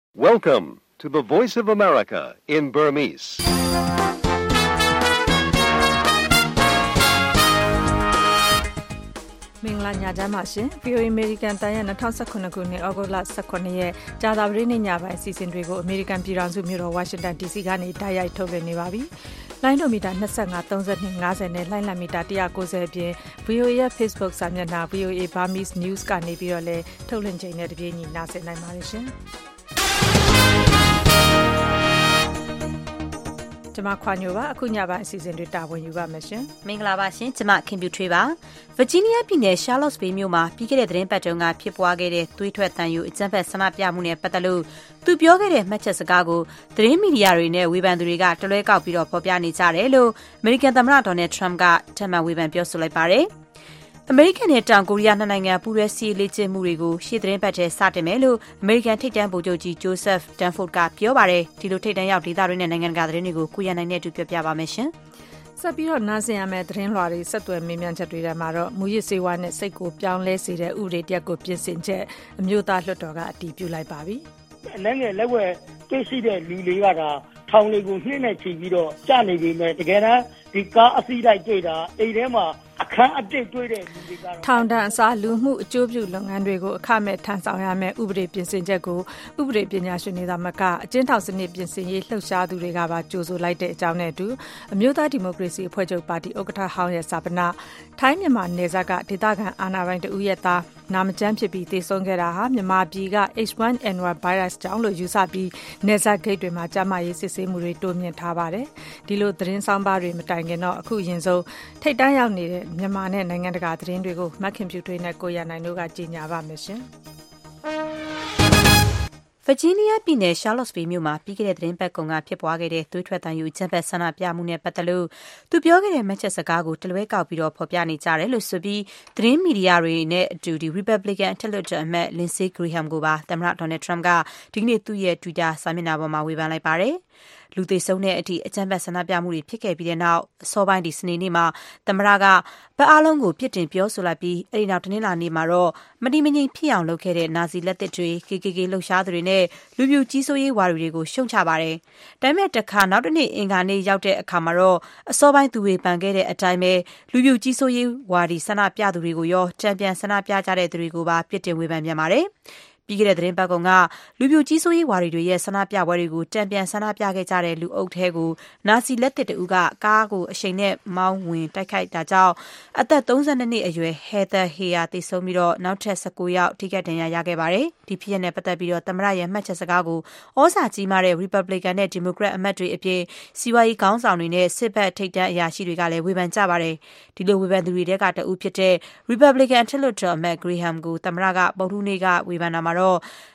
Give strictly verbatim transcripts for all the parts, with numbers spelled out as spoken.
Welcome to the Voice of America in Burmese. ။မင်္ဂလာညချမ်းပါရှင်။ ဗီ အို အေ American တန်ရဲ့twenty eighteenခုနှစ်ဩဂုတ်လeighteenရက်ကြာသပတေးနေ့ညပိုင်းအစီအစဉ်တွေကို American ပြည်ထောင်စုမြို့တော် Washington ဒီ စီ ကနေတိုက်ရိုက်ထုတ်လွှင့်နေပါပြီ။လိုင်းဒိုမီတာtwenty-five, thirty-two, fiftyနဲ့လိုင်းလံမီတာone ninetyအပြင် ဗီ အို အေ ရဲ့ Facebook စာမျက်နှာ ဗီ အို အေ Burmese News ကနေပြီးတော့လည်းထုတ်လွှင့်ချိန်နဲ့တပြေးညီနားဆင်နိုင်ပါတယ်ရှင်။ကျမခွာညိုပါအခုညပိုင်းအစီအစဉ်တွေတာဝန်ယူပါမယ်ရှင်မင်္ဂလာပါရှင်ကျမခင်ပြူထွေးပါဗာဂျီးနီးယားပြည်နယ် Charlottesville မြို့မှာပြီးခဲ့တဲ့သတင်းပတ်တုန်းကဖြစ်ပွားခဲ့တဲ့သွေးထွက်သံယိုအကြမ်းဖက်ဆန္ဒပြမှုနဲ့ပတ်သက်လို့သူပြောခဲ့တဲ့မှတ်ချက်စကားကိုသတင်းမီဒီယာတွေနဲ့ဝေဖန်သူတွေကတလွဲကောက်ပြီးတော့ဖော်ပြနေကြတယ်လို့ American သမ္မတ Donald Trump ကထပ်မံဝေဖန်ပြောဆိုလိုက်ပါတယ်အမေရိကန်နဲ့တောင်ကိုရီးယားနှစ်နိုင်ငံပူးတွဲစစ်ရေးလေ့ကျင့်မှုတွေကိုရှေ့သတင်းပတ်ထဲစတင်မယ်လို့အမေရိကန်ထိပ်တန်းဗိုလ်ချုပ်ကြီး Joseph Dunford ကပြောပါတယ်ဒီလိုထိပ်တန်းရောက်ဒေသတွေနဲ့နိုင်ငံတကာသတင်းတွေကိုကိုရနိုင်တဲ့အတူပြောပြပါမယ်ရှင်ဆက်ပြီးတော့နားဆင်ရမယ့်သတင်းလွှာတွေဆက်သွယ်မေးမြန်းချက်တွေထဲမှာတော့မူရစ်စေဝါနဲ့စိတ်ကိုပြောင်းလဲစေတဲ့ဥပဒေတရက်ကိုပြင်ဆင်ချက်အမျိုးသားလွှတ်တော်ကအတည်ပြုလိုက်ပါပြီ။နိုင်ငံလက်ဝဲတွေ့ရှိတဲ့လူတွေကဒါထောင်တွေကိုနှိမ့်နဲ့ချီပြီးတော့ကြာနေပြီမဲ့တကယ်တမ်းဒီကားအစီးလိုက်တွေ့တာအိမ်ထဲမှာအခန်းအတိတ်တွေ့တဲ့လူတွေကတော့ထောင်ဒဏ်အစားလူမှုအကျိုးပြုလုပ်ငန်းတွေကိုအခမဲ့ထမ်းဆောင်ရမယ့်ဥပဒေပြင်ဆင်ချက်ကိုဥပဒေပညာရှင်တွေသာမကအကျဉ်းထောင်စနစ်ပြင်ဆင်ရေးလှုပ်ရှားသူတွေကပါကြိုဆိုလိုက်တဲ့အကြောင်းနဲ့အတူအမျိုးသားဒီမိုကရေစီအဖွဲ့ချုပ်ပါတီဥက္ကဋ္ဌဟောင်းရဲ့စာပနာထိုင်းမြန်မာနယ်စပ်ကဒေသခံအာဏာပိုင်တဦးရဲ့သားနာမကျန်းဖြစ်ပြီးသေဆုံးခဲ့တာဟာမြန်မာပြည်က H one N one ဗိုင်းရပ်စ်ကြောင့်လို့ယူဆပြီးနယ်စပ်ဂိတ်တွေမှာကျန်းမာရေးစစ်ဆေးမှုတွေတိုးမြင့်ထားပါတယ်ဒီလိုသတင်းဆောင်ပါတွေမတိုင်ခင်တော့အခုရင်ဆုံးထိတ်တန်းရောက်နေတဲ့မြန်မာနဲ့နိုင်ငံတကာသတင်းတွေကိုမခင်ဖြူထွေးနဲ့ကိုရနိုင်တို့ကကြီးညာပါမယ်ရှင်ဗာဂျီးနီးယားပြည်နယ် Charlottesville မြို့မှာပြီးခဲ့တဲ့သတင်းပတ်ကုန်ကဖြစ်ပွားခဲ့တဲ့သွေးထွက်သံယိုအကြမ်းဖက်ဆန္ဒပြမှုနဲ့ပတ်သက်လို့သူပြောခဲ့တဲ့မှတ်ချက်စကားကိုတလွဲကောက်ပြီးတော့ဖော်ပြနေကြတယ်လို့ဆိုပြီးသတင်းမီဒီယာတွေနဲ့အတူဒီ Republican အထက်လွှတ်တော်အမတ် Lindsey Graham ကိုပါသမ္မတ Donald Trump ကဒီကနေ့သူ့ရဲ့ Twitter စာမျက်နှာပေါ်မှာဝေဖန်လိုက်ပါတယ်လူသေဆုံးတဲ့အထိအကြမ်းဖက်ဆန္ဒပြမှုတွေဖြစ်ခဲ့ပြီးတဲ့နောက်အစောပိုင်းဒီစနေနေ့မှာသမ္မတကဗတ်အားလုံးကိုပြစ်တင်ပြောဆိုလိုက်ပြီးအဲဒီနောက်တနင်္လာနေ့မှာတော့မတိမငြိမ်ဖြစ်အောင်လုပ်ခဲ့တဲ့နာဇီလက်သစ်တွေ K K K လှုပ်ရှားသူတွေနဲ့လူပြိုကြီးစိုးရေးဝါဒီတွေကိုရှုံချပါတယ်။ဒါပေမဲ့တခါနောက်တစ်နေ့အင်္ဂါနေ့ရောက်တဲ့အခါမှာတော့အစောပိုင်းသူဝေဖန်ခဲ့တဲ့အတိုင်းပဲလူပြိုကြီးစိုးရေးဝါဒီဆန္ဒပြသူတွေကိုရောတံပြန်ဆန္ဒပြကြတဲ့သူတွေကိုပါပြစ်တင်ဝေဖန်ပြန်ပါတယ်။ပြီးခဲ့တဲ့သတင်းပတ်ကောင်ကလူပြိုကြီးစိုးရေးဝါဒီတွေရဲ့ဆန္ဒပြပွဲတွေကိုတံပြန်ဆန္ဒပြခဲ့ကြတဲ့လူအုပ်ထဲကိုနာစီလက်တစ်တူကကားကိုအရှိန်နဲ့မောင်းဝင်တိုက်ခိုက်တာကြောင့်အသက်thirty-twoနှစ်အရွယ် Heather Heyer သေဆုံးပြီးတော့နောက်ထပ်nineteenယောက်ထိခိုက်ဒဏ်ရာရခဲ့ပါတယ်ဒီဖြစ်ရပ်နဲ့ပတ်သက်ပြီးတော့သမ္မတရဲ့မှတ်ချက်စကားကိုဩဇာကြီးမားတဲ့ Republican နဲ့ Democrat အမတ်တွေအပြင်စီးပွားရေးခေါင်းဆောင်တွေနဲ့စစ်ဘက်ထိပ်တန်းအရာရှိတွေကလည်းဝေဖန်ကြပါတယ်ဒီလိုဝေဖန်သူတွေတဲကတအုပ်ဖြစ်တဲ့ Republican ထက်လွှတ်တော်အမတ် Graham ကိုသမ္မတကဗုဒ္ဓဟူးနေ့ကဝေဖန်တာမှာတော့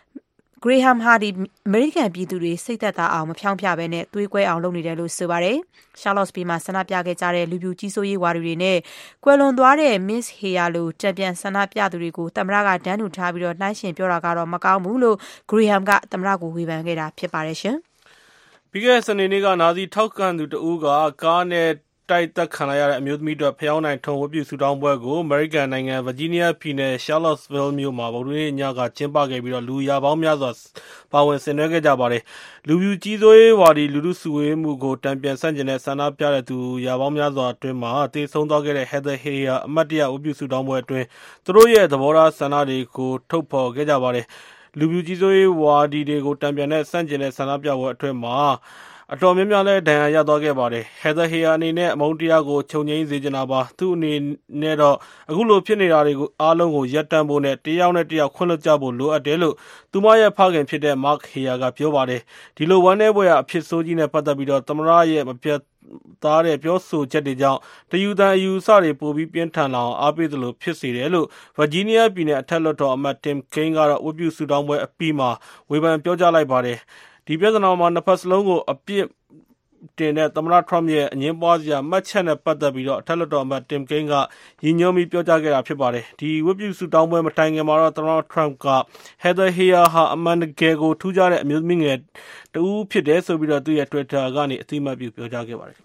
Graham ဟာဒီအမေရိကန်ပြည်သူတွေစိတ်သက်သာအောင်မဖြောင်းပြဘဲနဲ့သွေးကွဲအောင်လုပ်နေတယ်လို့ဆိုပါတယ်။ Charlottesville မှာဆန္ဒပြခဲ့ကြတဲ့လူပြိုကြီးစိုးရေးဝါဒီတွေနဲ့ကွယ်လွန်သွားတဲ့ Miss Heyer လိုတံပြန်ဆန္ဒပြသူတွေကိုသမ္မတကဒန်းတူထားပြီးတော့နှိုင်းယှဉ်ပြောတာကတော့မကောင်းဘူးလို့ Graham ကသမ္မတကိုဝေဖန်ခဲ့တာဖြစ်ပါတယ်ရှင်။ပြီးခဲ့တဲ့စနေနေ့ကနာဇီထောက်ခံသူတဦးကကားနဲ့တိုက်သက်ခံရတဲ့အမျိုးသမီးတို့ဖျောင်းနိုင်ထုံဝတ်ပြုဆုတောင်းပွဲကို American နိုင်ငံဗာဂျီးနီးယားပြည်နယ် Charlottesville မြို့မှာဗုဒ္ဓဟူးနေ့ညကကျင်းပခဲ့ပြီးတော့လူရာပေါင်းများစွာပါဝင်ဆင်နွှဲခဲ့ကြပါတယ်။လူပြူကြီးစိုးရေးဝါဒီလူထုစုဝေးမှုကိုတံပြန်ဆန့်ကျင်တဲ့ဆန္ဒပြတဲ့သူရာပေါင်းများစွာအတွင်းမှာတေဆုံးသွားခဲ့တဲ့ Heather Heyer အမတ်တရဝတ်ပြုဆုတောင်းပွဲအတွင်းသူတို့ရဲ့သဘောထားဆန္ဒတွေကိုထုတ်ဖော်ခဲ့ကြပါတယ်။လူပြူကြီးစိုးရေးဝါဒီတွေကိုတံပြန်တဲ့ဆန့်ကျင်တဲ့ဆန္ဒပြပွဲအတွင်းမှာအတော်များများလည်းဒဏ်ရာရသွားခဲ့ပါတယ်။ Heather Heyer အနေနဲ့အမုန်းတရားကိုချုပ်ငြိမ်းစေချင်တာပါ။သူ့အနေနဲ့တော့အခုလိုဖြစ်နေတာတွေကိုအားလုံးကိုရပ်တန့်ဖို့နဲ့တယောက်နဲ့တယောက်ခွင့်လွှတ်ကြဖို့လိုအပ်တယ်လို့သူမရဲ့ဖခင်ဖြစ်တဲ့ Mark Heyer ကပြောပါတယ်။ဒီလိုဝမ်းနည်းဖွယ်အဖြစ်ဆိုးကြီးနဲ့ပတ်သက်ပြီးတော့သမ္မတရဲ့မပြတ်သားတဲ့ပြောဆိုချက်တွေကြောင့်တယူသန်အယူအဆတွေပိုပြီးပြင်းထန်လာအောင်အားပေးသလိုဖြစ်စေတယ်လို့ဗာဂျီးနီးယားပြည်နယ်အထက်လွှတ်တော်အမတ် Tim Kaine ကတော့ဝတ်ပြုဆုတောင်းပွဲအပြီးမှာဝေဖန်ပြောကြားလိုက်ပါတယ်။ဒီပြဿနာမှာနှစ်ဖက်စလုံးကိုအပြစ်တင်တဲ့သမ္မတ Trump ရဲ့အငြင်းပွားစရာမှတ်ချက်နဲ့ပတ်သက်ပြီးတော့အထက်လွှတ်တော်အမတ် Tim Kaine ကရည်ညွှန်းပြီးပြောကြားခဲ့တာဖြစ်ပါတယ်။ဒီဝတ်ပြုဆုတောင်းပွဲမတိုင်ခင်မှာတော့သမ္မတ Trump က Heather Heyer ဟာအမှန်တကယ်ကိုထူးခြားတဲ့အမျိုးသမီးငယ်တဦးဖြစ်တယ်ဆိုပြီးတော့သူ့ရဲ့ Twitter ကနေအသိအမှတ်ပြုပြောကြားခဲ့ပါတယ်ခင်ဗျာ။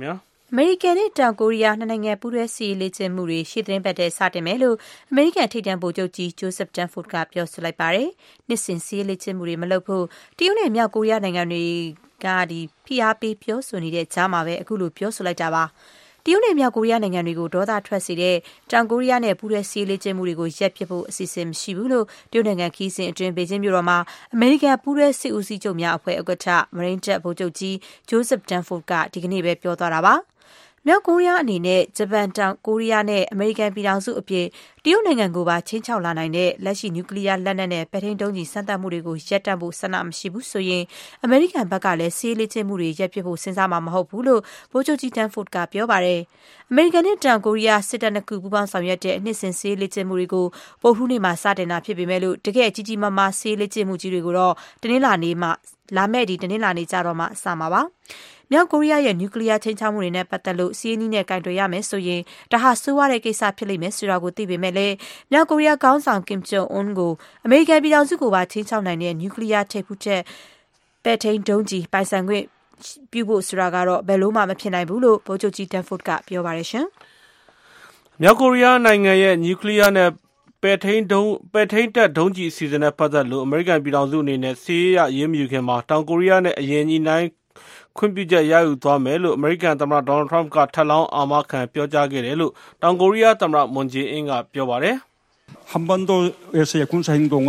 အမေရိကန်နဲ့တောင်ကိုရီးယားနှစ်နိုင်ငံပူးတွဲစစ်ရေးလေ့ကျင့်မှုတွေရှေ့သီတင်းပတ်ထဲစတင်မယ်လို့အမေရိကန်ထိပ်တန်းဗိုလ်ချုပ်ကြီး Joseph Dunford ကပြောဆိုလိုက်ပါတယ်။နှစ်စဉ်စစ်ရေးလေ့ကျင့်မှုတွေမလုပ်ဖို့တရုတ်နဲ့မြောက်ကိုရီးယားနိုင်ငံတွေကဒီဖိအားပေးပြောဆိုနေတဲ့ကြားမှာပဲအခုလိုပြောဆိုလိုက်တာပါ။တရုတ်နဲ့မြောက်ကိုရီးယားနိုင်ငံတွေကိုဒေါသထွက်စေတဲ့တောင်ကိုရီးယားနဲ့ပူးတွဲစစ်ရေးလေ့ကျင့်မှုတွေကိုရပ်ပစ်ဖို့အစီအစဉ်မရှိဘူးလို့တရုတ်နိုင်ငံခီးစဉ်အတွင်းဘေကျင်းမြို့တော်မှာအမေရိကန်ပူးတွဲစစ်ဦးစီးချုပ်များအဖွဲ့ဥက္ကဋ္ဌမရိန်းတပ်ဗိုလ်ချုပ်ကြီး Joseph Dunford ကဒီကနေ့ပဲပြောသွားတာပါ။မြောက်ကိုရီးယားအနေနဲ့ဂျပန်တောင်ကိုရီးယားနဲ့အမေရိကန်ပြည်ထောင်စုအပြင်တရုတ်နိုင်ငံကိုပါချင်းချောက်လာနိုင်တဲ့လက်ရှိနျူကလ িয়ার လက်နက်နဲ့ပဲ့ထိန်းဒုံးကျည်စမ်းသပ်မှုတွေကိုရပ်တန့်ဖို့ဆန္ဒမရှိဘူးဆိုရင်အမေရိကန်ဘက်ကလည်းစစ်ရေးလေ့ကျင့်မှုတွေရပ်ပစ်ဖို့စဉ်းစားမှာမဟုတ်ဘူးလို့ဗိုလ်ချုပ်ကြီး Dunford ကပြောပါတယ်။အမေရိကန်နဲ့တောင်ကိုရီးယားစစ်တပ်နှစ်ခုပူးပေါင်းဆောင်ရွက်တဲ့နှစ်စဉ်စစ်ရေးလေ့ကျင့်မှုတွေကိုဗုဒ္ဓဟူးနေ့မှာစတင်တာဖြစ်ပေမဲ့လို့တကယ်ကြီးကြီးမားမားစစ်ရေးလေ့ကျင့်မှုကြီးတွေကိုတော့တနင်္လာနေ့မှာလာမယ့်ဒီတနင်္လာနေ့ကြတော့မှအစမှာပါ။မြောက်ကိုရီးယားရဲ့နျူကလ িয়ার ချိန်ချောက်မှုတွေနဲ့ပတ်သက်လို့စီးရီးနီးနဲ့ကင်တွယ်ရမယ်ဆိုရင်ဒါဟာဆိုးရတဲ့ကိစ္စဖြစ်လိမ့်မယ်ဆိုတာကိုသိပေမဲ့လည်းမြောက်ကိုရီးယားခေါင်းဆောင်ကင်ဂျုံအွန်းကိုအမေရိကန်ပြည်ထောင်စုကိုပါချိန်ချောက်နိုင်တဲ့နျူကလ িয়ার ထိပ်ဖူးချက်ပဲ့ထိန်းဒုံးကျည်ပိုင်ဆိုင်ခွင့်ပြုဖို့ဆိုတာကတော့ဘယ်လို့မှမဖြစ်နိုင်ဘူးလို့ဗိုလ်ချုပ်ကြီး Dunford ကပြောပါတယ်ရှင်။မြောက်ကိုရီးယားနိုင်ငံရဲ့နျူကလ িয়ার နဲ့ပဲ့ထိန်းဒုံးပဲ့ထိန်းတပ်ဒုံးကျည်အစီအစဉ်နဲ့ပတ်သက်လို့အမေရိကန်ပြည်ထောင်စုအနေနဲ့စစ်ရေးအရရေးမြူခင်မှာတောင်ကိုရီးယားနဲ့အရင်ညီနိုင်ခွင့်ပြုချက်ရယူသွားမယ်လို့အမေရိကန်သမ္မတဒေါ်နယ်ထရမ့်ကထပ်လောင်းအာမခံပြောကြားခဲ့တယ်လို့တောင်ကိုရီးယားသမ္မတမွန်ဂျေအင်းကပြောပါတယ်။한반도에서의 군사 행동은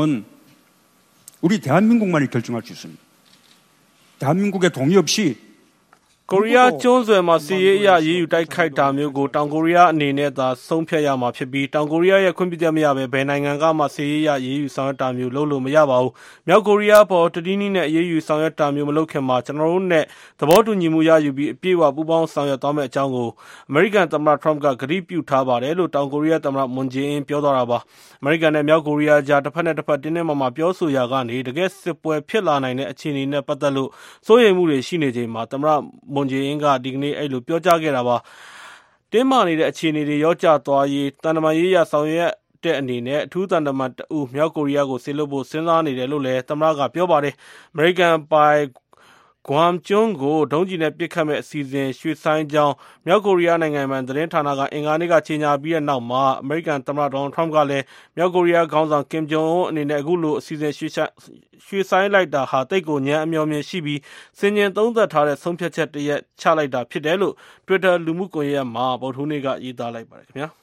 우리 대한민국만이 결정할 수 있습니다. 대한민국의 동의 없이 ကိုရီးယားကျွန်းဆွယ်မှာစစ်ရေးအရရေးယူတိုက်ခိုက်တာမျိုးကိုတောင်ကိုရီးယားအနေနဲ့သာဆုံးဖြတ်ရမှာဖြစ်ပြီးတောင်ကိုရီးယားရဲ့ခွင့်ပြုချက်မရဘဲဘယ်နိုင်ငံကမှစစ်ရေးအရရေးယူဆောင်ရွက်တာမျိုးလုပ်လို့မရပါဘူး။မြောက်ကိုရီးယားပေါ်တတိနီးနဲ့ရေးယူဆောင်ရွက်တာမျိုးမလုပ်ခင်မှာကျွန်တော်တို့နဲ့သဘောတူညီမှုရယူပြီးအပြည့်အဝပူးပေါင်းဆောင်ရွက်သွားမယ့်အကြောင်းကိုအမေရိကန်သမ္မတထရမ့်ကကတိပြုထားပါတယ်လို့တောင်ကိုရီးယားသမ္မတမွန်ဂျေအင်းပြောသွားတာပါ။အမေရိကန်နဲ့မြောက်ကိုရီးယားကြားတစ်ဖက်နဲ့တစ်ဖက်တင်းတင်းမာမာပြောဆိုရာကနေတကယ်စစ်ပွဲဖြစ်လာနိုင်တဲ့အခြေအနေနဲ့ပတ်သက်လို့စိုးရိမ်မှုတွေရှိနေချိန်မှာသမ္မတမွန်ဂျေအင်းကဒီနေ့အဲ့လိုပြောကြားခဲ့တာပါတင်းမာနေတဲ့အခြေအနေတွေရောကျသွားရေးတန်တမာရေးရဆောင်ရွက်တဲ့အနေနဲ့အထူးတန်တမာတအူမြောက်ကိုရီးယားကိုဆေးလို့ဖို့စဉ်းစားနေတယ်လို့လည်းသမ္မတကပြောပါတယ်အမေရိကန်ပိုင်ဂွမ်ကျွန်းကိုဒုံးကျည်နဲ့ပစ်ခတ်မဲ့အစီအစဉ်ရွှေ့ဆိုင်းကြောင်းမြောက်ကိုရီးယားနိုင်ငံမှသတင်းဌာနကအင်္ဂါနေ့ကကြေညာပြီးတဲ့နောက်မှာအမေရိကန်သမ္မတဒေါ်နယ်ထရမ့်ကလည်းမြောက်ကိုရီးယားခေါင်းဆောင်ကင်ဂျုံအွန်းအနေနဲ့အခုလိုအစီအစဉ်ရွှေ့ရွှေ့ဆိုင်းလိုက်တာဟာတိတ်ကိုညံအမျှော်မြင်ရှိပြီးစင်ကျင်သုံးသပ်ထားတဲ့ဆုံးဖြတ်ချက်တရက်ချလိုက်တာဖြစ်တယ်လို့ Twitter လူမှုကွန်ရက်မှာဗုဒ္ဓဟူးနေ့ကရေးသားလိုက်ပါတယ်ခင်ဗျာ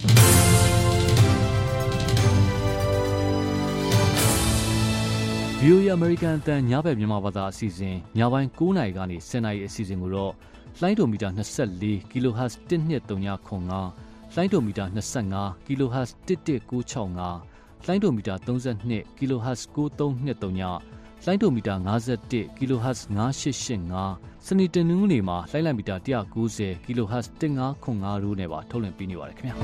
ဗီအိုအေ American အသံညဘက်မြန်မာဘာသာအစီအစဉ်ညပိုင်း၉နာရီကနေ၁၀နာရီအစီအစဉ်ကိုတော့လိုင်းဒိုမီတာ၂၄ kilohertz တစ်နှစ်သုံးခု၅လိုင်းဒိုမီတာ၂၅ kilohertz တစ်တစ်၉၆၅လိုင်းဒိုမီတာ၃၂ kilohertz ၉၃၂၃လိုင်းဒိုမီတာ၅၁ kilohertz ၅၈၈၅စနေတနင်္ဂနွေမှာလိုင်းလိုက်မီတာ၁၉၀ kilohertz ၁၅၀၅တို့နဲ့ပါထုတ်လွှင့်ပေးနေပါတယ်ခင်ဗျာ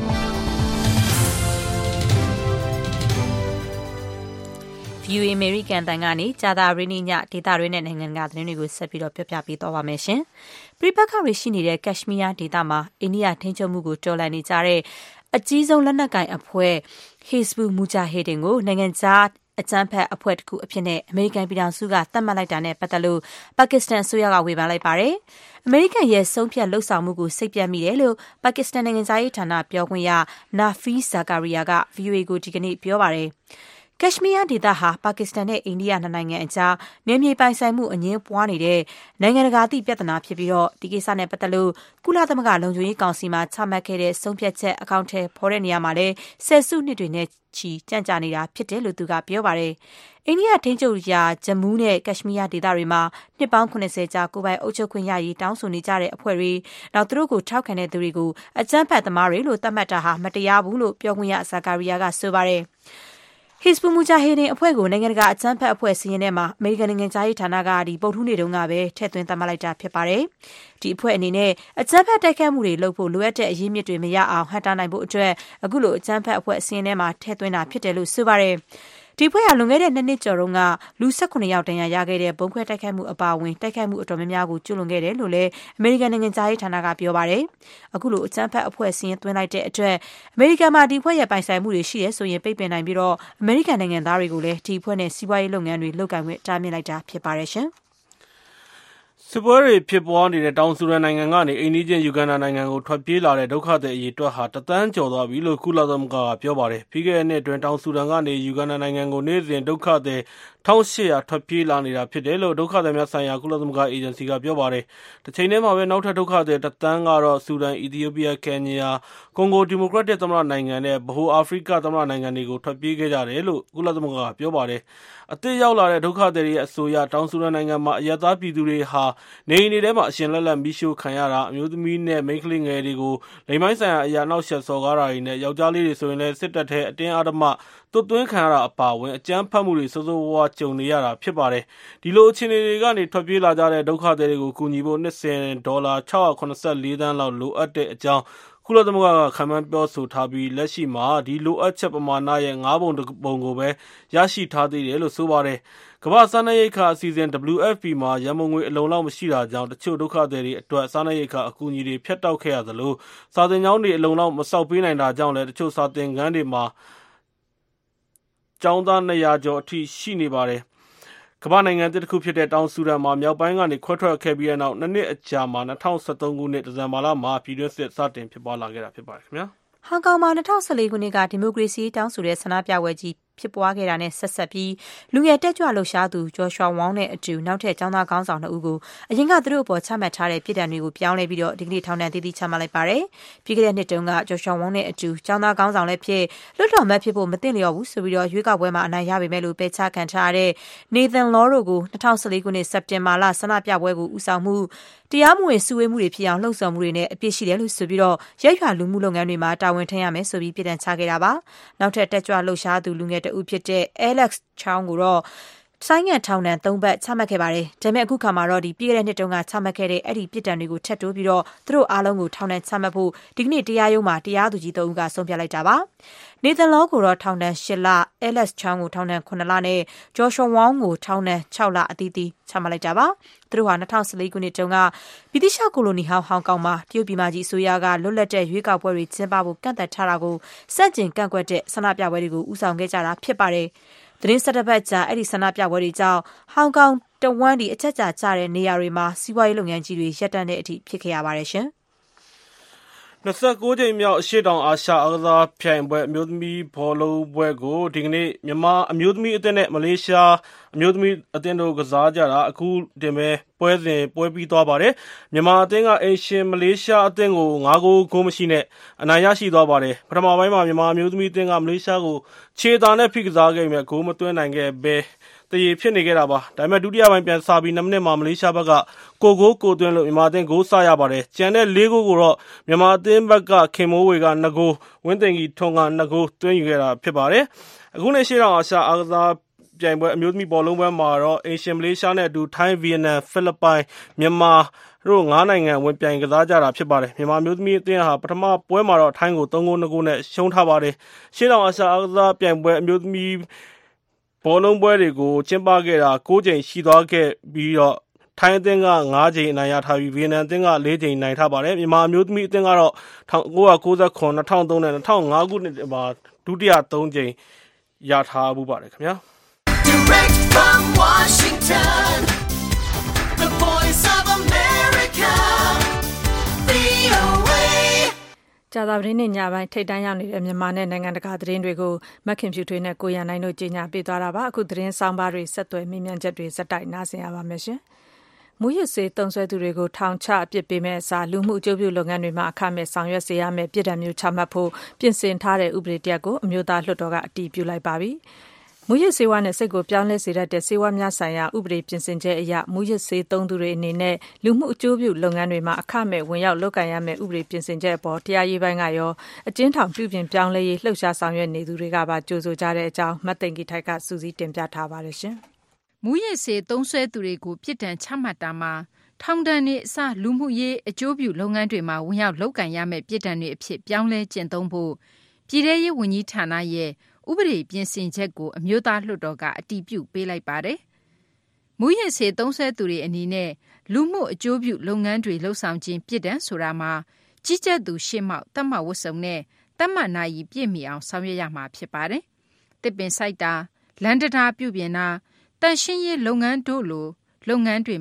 ဗီအိုအေ American တန်ကနေကြာသာရင်းညဒေတာတွေနဲ့နိုင်ငံကသတင်းတွေကိုဆက်ပြီးတော့ပြပြပေးသွားပါမယ်ရှင်။ပြည်ပခါတွေရှိနေတဲ့ကက်ရှ်မီးယားဒေသမှာအိန္ဒိယထိန်းချုပ်မှုကိုတော်လှန်နေကြတဲ့အကြီးဆုံးလက်နက်ကိုင်အဖွဲ့ Hizbul Mujahideen ကိုနိုင်ငံခြားအကြမ်းဖက်အဖွဲ့တစ်ခုအဖြစ်နဲ့အမေရိကန်ပြည်ထောင်စုကသတ်မှတ်လိုက်တာနဲ့ပတ်သက်လို့ပါကစ္စတန်အစိုးရကဝေဖန်လိုက်ပါတယ်။အမေရိကန်ရဲ့ဆုံးဖြတ်လှုပ်ဆောင်မှုကိုစိတ်ပြတ်မိတယ်လို့ပါကစ္စတန်နိုင်ငံသားရေးဌာနပြောခွင့်ရ Nafeez Zakaria က ဗီအိုအေ ကိုဒီကနေ့ပြောပါတယ်။ကက်ရှ်မီးယားဒေသဟာပါကစ္စတန်နဲ့အိန္ဒိယနှစ်နိုင်ငံအကြားနယ်မြေပိုင်ဆိုင်မှုအငြင်းပွားနေတဲ့နိုင်ငံတကာသည့်ပြဿနာဖြစ်ပြီးတော့ဒီကိစ္စနဲ့ပတ်သက်လို့ကုလသမဂ္ဂလုံခြုံရေးကောင်စီမှာချမှတ်ခဲ့တဲ့ဆုံးဖြတ်ချက်အကောင့်ထဲပေါ်တဲ့နေရာမှာလည်းဆယ်စုနှစ်တွေနဲ့ချီကြန့်ကြာနေတာဖြစ်တယ်လို့သူကပြောပါတယ်။အိန္ဒိယထိန်းချုပ်ရာဂျမူးနဲ့ကက်ရှ်မီးယားဒေသတွေမှာနှစ်ပေါင်း၇၀ကြာကိုယ်ပိုင်အုပ်ချုပ်ခွင့်ရရေးတောင်းဆိုနေကြတဲ့အဖွဲ့တွေနောက်သူတို့ကိုထောက်ခံတဲ့သူတွေကိုအကြမ်းဖက်သမားတွေလို့သတ်မှတ်တာဟာမတရားဘူးလို့ပြောခွင့်ရဇာကာရီယာကဆိုပါတယ်။ Hizbul Mujahideen အဖွဲ့ကိုနိုင်ငံတကာအကြမ်းဖက်အဖွဲ့စီရင်ထဲမှာအမေရိကန်နိုင်ငံသားရေးဌာနကဒီပုတ်ထူးနေတုန်းကပဲထည့်သွင်းသတ်မှတ်လိုက်တာဖြစ်ပါတယ်။ဒီအဖွဲ့အနေနဲ့အကြမ်းဖက်တိုက်ခိုက်မှုတွေလုပ်ဖို့လိုအပ်တဲ့အရင်းမြစ်တွေမရအောင်ဟန့်တားနိုင်ဖို့အတွက်အခုလိုအကြမ်းဖက်အဖွဲ့စီရင်ထဲမှာထည့်သွင်းတာဖြစ်တယ်လို့ဆိုပါတယ်။ဒီဖွဲ့ကလွန်ခဲ့တဲ့နှစ်နှစ်ကျော်တုန်းကလူ၁၈ယောက်တန်ရာရခဲ့တဲ့ဘုံခွဲတိုက်ခိုက်မှုအပါအဝင်တိုက်ခိုက်မှုအတော်များများကိုကျူးလွန်ခဲ့တယ်လို့လည်းအမေရိကန်နိုင်ငံသားရေးဌာနကပြောပါတယ်။အခုလိုအကြမ်းဖက်အဖွဲ့စီရင်သွင်းလိုက်တဲ့အတွက်အမေရိကန်မှာဒီဖွဲ့ရဲ့ပိုင်ဆိုင်မှုတွေရှိရဲဆိုရင်ပိတ်ပင်နိုင်ပြီးတော့အမေရိကန်နိုင်ငံသားတွေကိုလည်းဒီဖွဲ့နဲ့စီးပွားရေးလုပ်ငန်းတွေလုပ်ကိုင်ခွင့်တားမြစ်လိုက်တာဖြစ်ပါတယ်ရှင်။စစ်ပွဲတွေဖြစ်ပွားနေတဲ့တောင်ဆူဒန်နိုင်ငံကနေအိမ်နီးချင်းယူဂန်ဒါနိုင်ငံကိုထွက်ပြေးလာတဲ့ဒုက္ခသည်အရေအတွက်ဟာတသန်းကျော်သွားပြီလို့ကုလသမဂ္ဂကပြောပါတယ်။ပြီးခဲ့တဲ့နှစ်အတွင်းတောင်ဆူဒန်ကနေယူဂန်ဒါနိုင်ငံကိုနေ့စဉ်ဒုက္ခသည်၁၈၀၀ထွက်ပြေးလာနေတာဖြစ်တယ်လို့ဒုက္ခသည်များဆိုင်ရာကုလသမဂ္ဂအေဂျင်စီကပြောပါတယ်။တစ်ချိန်တည်းမှာပဲနောက်ထပ်ဒုက္ခသည်တသန်းကတော့ဆူဒန်၊အီသီယိုးပီးယား၊ကင်ညာ၊ကွန်ဂိုဒီမိုကရက်တစ်သမ္မတနိုင်ငံနဲ့ဗဟိုအာဖရိကသမ္မတနိုင်ငံတွေကိုထွက်ပြေးခဲ့ကြတယ်လို့ကုလသမဂ္ဂကပြောပါတယ်။အသစ်ရောက်လာတဲ့ဒုက္ခသည်တွေရဲ့အဆိုအရတောင်ဆူဒန်နိုင်ငံမှာအရပ်သားပြည်သူတွေဟာနေအိမ်တွေထဲမှာအရှင်လက်လက်မီးရှို့ခံရတာအမျိုးသမီးနဲ့မိန်းကလေးငယ်တွေကိုလိင်ပိုင်းဆိုင်ရာအရာနောက်ဆက်စော်ကားတာတွေနဲ့ယောက်ျားလေးတွေဆိုရင်လည်းစစ်တပ်ထဲအတင်းအဓမ္မသွတ်သွင်းခံရတာအပါအဝင်အကြမ်းဖက်မှုတွေဆိုးဆိုးဝါးဝါးကြုံနေရတာဖြစ်ပါတယ်။ဒီလိုအခြေအနေတွေကနေထွက်ပြေးလာကြတဲ့ဒုက္ခသည်တွေကိုကူညီဖို့နှစ်စဉ်ဒေါ်လာ၆၇၄သန်းလောက်လိုအပ်တဲ့အကြောင်းကုလသမဂ္ဂကခန့်မှန်းပြောဆိုထားပြီးလက်ရှိမှာဒီလိုအပ်ချက်ပမာဏရဲ့ငါးပုံတစ်ပုံကိုပဲရရှိထားသေးတယ်လို့ဆိုပါတယ်။ကမ္ဘာ့စားနပ်ရိက္ခာအစီအစဉ် ဒဗ္ဗလူးအက်ဖ်ပီ မှာရန်ပုံငွေအလုံလောက်မရှိတာကြောင့်တချို့ဒုက္ခသည်တွေအတွက်စားနပ်ရိက္ခာအကူအညီတွေဖြတ်တောက်ခဲ့ရသလိုစာသင်ကျောင်းတွေအလုံလောက်မဆောက်ပေးနိုင်တာကြောင့်လည်းတချို့စာသင်ခန်းတွေမှာကျောင်းသားနှစ်ရာကျော်အထိရှိနေပါတယ်။ကမ္ဘာနိုင်ငံတစ်ခုဖြစ်တဲ့တောင်ဆူဒန်မှာမြောက်ပိုင်းကနေခွဲထွက်ခဲ့ပြီးတဲ့နောက်နှစ်နှစ်အကြာမှာ၂၀၁၃ခုနှစ်ဒီဇင်ဘာလမှာပြည်တွင်းစစ်စတင်ဖြစ်ပွားလာခဲ့တာဖြစ်ပါတယ်ခင်ဗျာ။ဟောင်ကောင်မှာ၂၀၁၄ခုနှစ်ကဒီမိုကရေစီတောင်းဆိုတဲ့ဆန္ဒပြပွဲကြီးဖြစ်ပွားခဲ့တာနဲ့ဆက်ဆက်ပြီးလူငယ်တက်ကြွလှုပ်ရှားသူဂျော်ရှွာဝေါင်းနဲ့အတူနောက်ထပ်ကျောင်းသားခေါင်းဆောင်နှစ်ဦးကိုအရင်ကသူတို့အပေါ်ချမှတ်ထားတဲ့ပြည်ဒဏ်တွေကိုပြောင်းလဲပြီးတော့ဒီကနေ့ထောင်ဒဏ်သေးသေးချမှတ်လိုက်ပါတယ်။ပြီးခဲ့တဲ့နှစ်တုန်းကဂျော်ရှွာဝေါင်းနဲ့အတူကျောင်းသားခေါင်းဆောင်လည်းဖြစ်လွှတ်တော်မတ်ဖြစ်ဖို့မသင့်လျော်ဘူးဆိုပြီးတော့ရွေးကောက်ပွဲမှာအနိုင်ရပေမဲ့လို့ပယ်ချခံထားရတဲ့ Nathan Law တို့ကို၂၀၁၄ခုနှစ်စက်တင်ဘာလဆန္ဒပြပွဲကိုဦးဆောင်မှုတရားမဝင်စုဝေးမှုတွေဖြစ်အောင်လှုံ့ဆော်မှုတွေနဲ့အပြစ်ရှိတယ်လို့ဆိုပြီးတော့ရက်ရွာလူမှုလုပ်ငန်းတွေမှာတာဝန်ထမ်းရမယ်ဆိုပြီးပြည်ဒဏ်ချခဲ့တာပါ။နောက်ထပ်တက်ကြွလှုပ်ရှားသူလူငယ်တဦးဖြစ်တဲ့ Alex Chow ကိုတော့ဆိုင်းငံထောင်ဒဏ်သုံးပတ်ချမှတ်ခဲ့ပါတယ်။ဒါပေမဲ့အခုခါမှာတော့ဒီပြည်ခဲ့တဲ့နှစ်တုန်းကချမှတ်ခဲ့တဲ့အဲ့ဒီပြည်ဒဏ်တွေကိုထပ်တိုးပြီးတော့သူတို့အားလုံးကိုထောင်ဒဏ်ချမှတ်ဖို့ဒီကနေ့တရားရုံးမှာတရားသူကြီးသုံးဦးကဆုံးဖြတ်လိုက်တာပါ။ Nathan Law ကိုတော့ထောင်ဒဏ်၈လ Alex Chow ကိုထောင်ဒဏ်ခုနှစ်လနဲ့ Joshua Wong ကိုထောင်ဒဏ်၆လအသီးသီးချမှတ်လိုက်တာပါ။သူတို့ဟာ၂၀၁၄ခုနှစ်တုန်းကဗြိတိရှကိုလိုနီဟောင်းဟောင်ကောင်မှာတရုတ်ပြည်မကြီးအစိုးရကလွတ်လပ်တဲ့ရွေးကောက်ပွဲတွေကျင်းပဖို့ကန့်သတ်ထားတာကိုစန့်ကျင်ကန့်ကွက်တဲ့ဆန္ဒပြပွဲတွေကိုဦးဆောင်ခဲ့ကြတာဖြစ်ပါတယ်။သတင်းဆက်တစ်ပတ်ကြာအဲ့ဒီဆန္ဒပြပွဲတွေကြောင့်ဟောင်ကောင်တဝန်းဒီအချက်ကြာကျတဲ့နေရာတွေမှာစီးပွားရေးလုပ်ငန်းကြီးတွေရပ်တန့်တဲ့အထိဖြစ်ခဲ့ရပါတယ်ရှင်။၂၉ကြိမ်မြောက်အရှေ့တောင်အာရှအားကစားပြိုင်ပွဲအမျိုးသမီးဘောလုံးပွဲကိုဒီကနေ့မြန်မာအမျိုးသမီးအသင်းနဲ့မလေးရှားအမျိုးသမီးအသင်းတို့ကစားကြတာအခုတင်ပဲပွဲစဉ်ပွဲပြီးသွားပါတယ်။မြန်မာအသင်းကအိမ်ရှင်မလေးရှားအသင်းကို၅ဂိုးဂိုးမရှိနဲ့အနိုင်ရရှိသွားပါတယ်။ပထမပိုင်းမှာမြန်မာအမျိုးသမီးအသင်းကမလေးရှားကိုခြေတာနဲ့ဖိကစားခဲ့ပေမဲ့ဂိုးမသွင်းနိုင်ခဲ့ဘဲတရေဖြစ်နေခဲ့တာပါ။ဒါပေမဲ့ဒုတိယပိုင်းပြန်စားပြီး၂မိနစ်မှာမလေးရှားဘက်ကကိုဂိုးကိုသွင်းလို့မြန်မာအသင်းဂိုးစရပါတယ်။ကျန်တဲ့၄ဂိုးကိုတော့မြန်မာအသင်းဘက်ကခင်မိုးဝေက၂ဂိုးဝင်းသိန်ကြီးထွန်းက၂ဂိုးသွင်းယူခဲ့တာဖြစ်ပါတယ်။အခုနေ့ရှေ့တောင်အာရှအားကစားပြိုင်ပွဲအမျိုးသမီးဘောလုံးပွဲမှာတော့အိမ်ရှင်မလေးရှားနဲ့အတူထိုင်းဗီယက်နမ်ဖိလစ်ပိုင်မြန်မာတို့ငါးနိုင်ငံဝင်ပြိုင်ကစားကြတာဖြစ်ပါတယ်။မြန်မာမျိုးသမီးအသင်းဟာပထမပွဲမှာတော့ထိုင်းကို၃ဂိုး၂ဂိုးနဲ့ရှုံးထားပါတယ်။ရှေ့တောင်အာရှအားကစားပြိုင်ပွဲအမျိုးသမီးဘောလုံးပွဲတွေကိုကျင်းပခဲ့တာ၉ကြိမ်ရှိသွားခဲ့ပြီးတော့ထိုင်းအသင်းက၅ကြိမ်အနိုင်ရထားပြီးဗီယက်နမ်အသင်းက၄ကြိမ်နိုင်ထားပါတယ်။မြန်မာအမျိုးသမီးအသင်းကတော့၁၉၉၇ ၂၀၀၃နဲ့၂၀၀၅ခုနှစ်မှာဒုတိယ၃ကြိမ်ရထားမှုပါတယ်ခင်ဗျာ။ Direct from Washington, the voice of America, ဗွီအိုအေကြာသပတေးနေ့ညပိုင်းထိပ်တန်းရောက်နေတဲ့မြန်မာနဲ့နိုင်ငံတကာသတင်းတွေကိုမခင်ဖြူထွေးနဲ့ကိုရန်နိုင်တို့ကြီးညာပေးသွားတာပါအခုသတင်းဆောင်ပါတွေဆက်သွယ်မိမြန်ချက်တွေစက်တိုက်နားဆင်ရပါမယ်ရှင်မူရစ်စေးတုံးဆွဲသူတွေကိုထောင်ချအပြစ်ပေးမဲ့အစားလူမှုအကျိုးပြုလုပ်ငန်းတွေမှာအခမဲ့ဆောင်ရွက်စေရမယ်ပြည်ထောင်မျိုးချမှတ်ဖို့ပြင်ဆင်ထားတဲ့ဥပဒေတရက်ကိုအမျိုးသားလွှတ်တော်ကအတည်ပြုလိုက်ပါပြီမူရစ်ဆေးဝါးနဲ့စိတ်ကိုပြောင်းလဲစေတတ်တဲ့ဆေးဝါးများဆိုင်ရာဥပဒေပြင်ဆင်ချက်အရမူရစ်ဆေးသုံးသူတွေအနေနဲ့လူမှုအကျိုးပြုလုပ်ငန်းတွေမှာအခမဲ့ဝင်ရောက်လုပ်ကိုင်ရမယ့်ဥပဒေပြင်ဆင်ချက်အပေါ်တရားရေးပိုင်းကရောအကျဉ်းထောင်ပြုပြင်ပြောင်းလဲရေးလှုပ်ရှားဆောင်ရွက်နေသူတွေကပါကြိုဆိုကြတဲ့အကြောင်းမတ်သိင်္ဂီထိုက်ကစူးစီးတင်ပြထားပါတယ်ရှင်။မူရစ်ဆေးသုံးဆွဲသူတွေကိုပြစ်ဒဏ်ချမှတ်တာမှာထောင်ဒဏ်တွေအစလူမှုရေးအကျိုးပြုလုပ်ငန်းတွေမှာဝင်ရောက်လုပ်ကိုင်ရမယ့်ပြစ်ဒဏ်တွေအဖြစ်ပြောင်းလဲကျင့်သုံးဖို့ပြည်ထရေးဝန်ကြီးဌာနရဲ့ဥပဒေပြင်ဆင်ချက်ကိုအမျိုးသားလွှတ်တော်ကအတည်ပြုပေးလိုက်ပါတယ်။မူရစ်ဆေးသုံးဆွဲသူတွေအနေနဲ့လူမှုအကျိုးပြုလုပ်ငန်းတွေလှုပ်ဆောင်ခြင်းပြစ်ဒဏ်ဆိုတာမှာကြီးကြပ်သူရှေ့မှောက်တတ်မှတ်ဝတ်စုံနဲ့တတ်မှတ်နာရီပြည့်မီအောင်ဆောင်ရွက်ရမှာဖြစ်ပါတယ်။တစ်ပင်စိုက်တာလမ်းတံတားပြုပြင်တာတန်ရှင်းရေးလုပ်ငန်းတို့လိုလုပ်ငန်းတွေမှာ